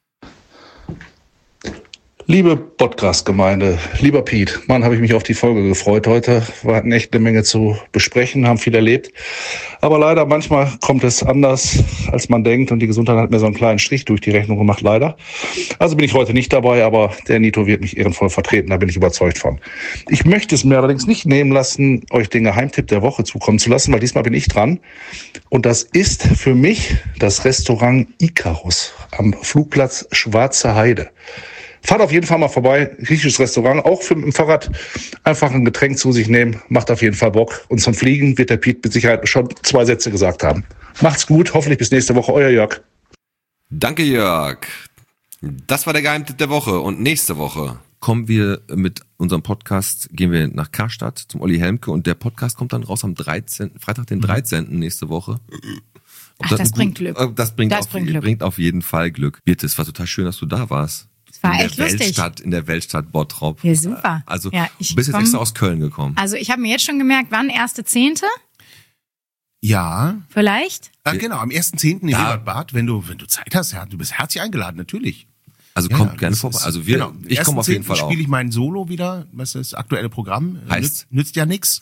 Liebe Podcast-Gemeinde, lieber Piet, Mann, habe ich mich auf die Folge gefreut heute. Wir hatten echt eine Menge zu besprechen, haben viel erlebt. Aber leider, manchmal kommt es anders, als man denkt. Und die Gesundheit hat mir so einen kleinen Strich durch die Rechnung gemacht, leider. Also bin ich heute nicht dabei, aber der Nito wird mich ehrenvoll vertreten, da bin ich überzeugt von. Ich möchte es mir allerdings nicht nehmen lassen, euch den Geheimtipp der Woche zukommen zu lassen, weil diesmal bin ich dran. Und das ist für mich das Restaurant Icarus am Flugplatz Schwarze Heide. Fahrt auf jeden Fall mal vorbei, griechisches Restaurant, auch für, mit dem Fahrrad einfach ein Getränk zu sich nehmen, macht auf jeden Fall Bock. Und zum Fliegen wird der Piet mit Sicherheit schon zwei Sätze gesagt haben. Macht's gut, hoffentlich bis nächste Woche, euer Jörg. Danke Jörg. Das war der Geheimtipp der Woche und nächste Woche kommen wir mit unserem Podcast, gehen wir nach Karstadt zum Olli Helmke und der Podcast kommt dann raus am dreizehnten Freitag den dreizehnten nächste Woche. Ob Ach, das ein bringt gut- Glück. Das bringt, Das auf, bringt Glück. bringt auf jeden Fall Glück. Birte, es war total schön, dass du da warst. Es war in echt der lustig. Weltstadt, in der Weltstadt Bottrop. Ja, super. Also Ja, ich du bist jetzt komm- extra aus Köln gekommen. Also ich habe mir jetzt schon gemerkt, wann erste Zehnte Ja. vielleicht? Ah, genau, am ersten zehnten im Ja. Ebertbad, wenn du, wenn du Zeit hast, ja, du bist herzlich eingeladen, natürlich. Also Ja, kommt ja, gerne das vorbei. ist- Also wir, genau. ich komme auf jeden Fall ersten zehnten auch. spiele ich mein Solo wieder, was ist das aktuelle Programm? Heißt? Nützt, nützt ja nix.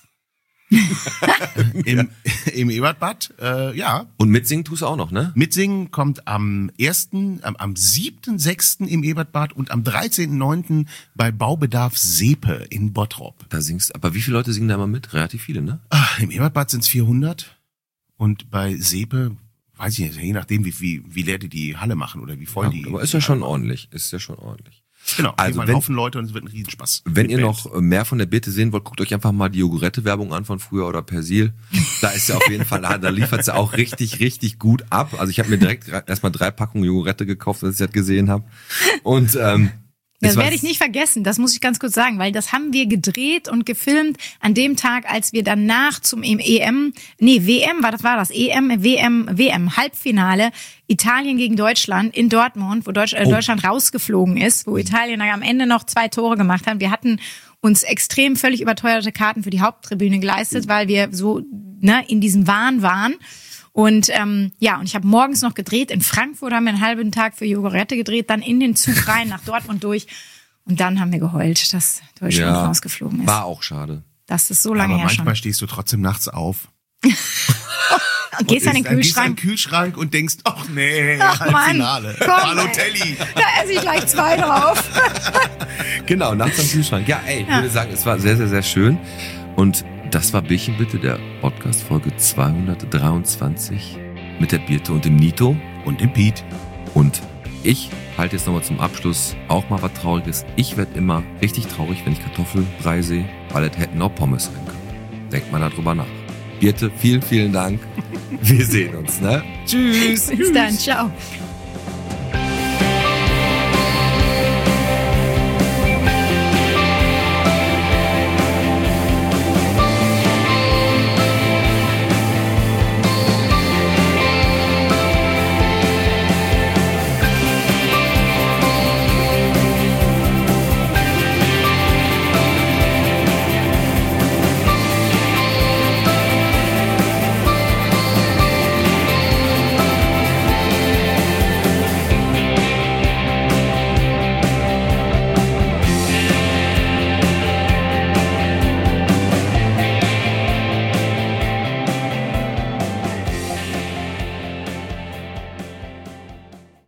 Im, im Ebertbad, äh, ja. Und mitsingen tust du auch noch, ne? Mitsingen kommt am ersten, am, am siebten sechsten im Ebertbad und am dreizehnten neunten bei Baubedarf Seepe in Bottrop. Da singst, aber wie viele Leute singen da mal mit? Relativ viele, ne? Ah, im Ebertbad sind es vierhundert und bei Seepe, weiß ich nicht, je nachdem, wie, wie, wie leer die die Halle machen oder wie voll Ja, die. aber ist ja schon ordentlich. Ist ja schon ordentlich. Genau, Also also wenn- ein Haufen Leute und es wird ein Riesenspaß. Wenn Mit ihr Band. noch mehr von der Birte sehen wollt, guckt euch einfach mal die Jogurette-Werbung an von früher oder Persil. Da ist ja auf jeden Fall, da, da liefert sie auch richtig, richtig gut ab. Also ich habe mir direkt erstmal drei Packungen Jogurette gekauft, als ich das gesehen habe. Und ähm, Das es war- werde ich nicht vergessen, das muss ich ganz kurz sagen, weil das haben wir gedreht und gefilmt an dem Tag, als wir danach zum E M, nee, W M, war das war das, E M, W M, W M, Halbfinale, Italien gegen Deutschland in Dortmund, wo Deutsch, äh, Oh. Deutschland rausgeflogen ist, wo Italien dann am Ende noch zwei Tore gemacht hat. Wir hatten uns extrem völlig überteuerte Karten für die Haupttribüne geleistet, weil wir so ne, in diesem Wahn waren. Und ähm, ja, und ich habe morgens noch gedreht. In Frankfurt haben wir einen halben Tag für Jogurette gedreht, dann in den Zug rein, nach Dortmund durch. Und dann haben wir geheult, dass Deutschland ja, rausgeflogen ist. war auch schade. Das ist so lange Aber her manchmal schon. stehst du trotzdem nachts auf. Und gehst an den Gehst an den Kühlschrank. Kühlschrank und denkst, ach nee, Ach, Mann, Halbfinale. komm, Balotelli. Da esse ich gleich zwei drauf. Genau, nachts am Kühlschrank. Ja, ey, ich würde sagen, es war sehr, sehr, sehr schön. Und das war Bierchen bitte, der Podcast-Folge zweihundertdreiundzwanzig mit der Birte und dem Nito. Und dem Piet. Und Ich halte jetzt nochmal zum Abschluss auch mal was Trauriges. Ich werde immer richtig traurig, wenn ich Kartoffelbrei sehe, weil es hätten auch Pommes sein können. Denkt mal darüber nach. Birte, vielen, vielen Dank. Wir sehen uns, ne? Tschüss. Bis dann, ciao.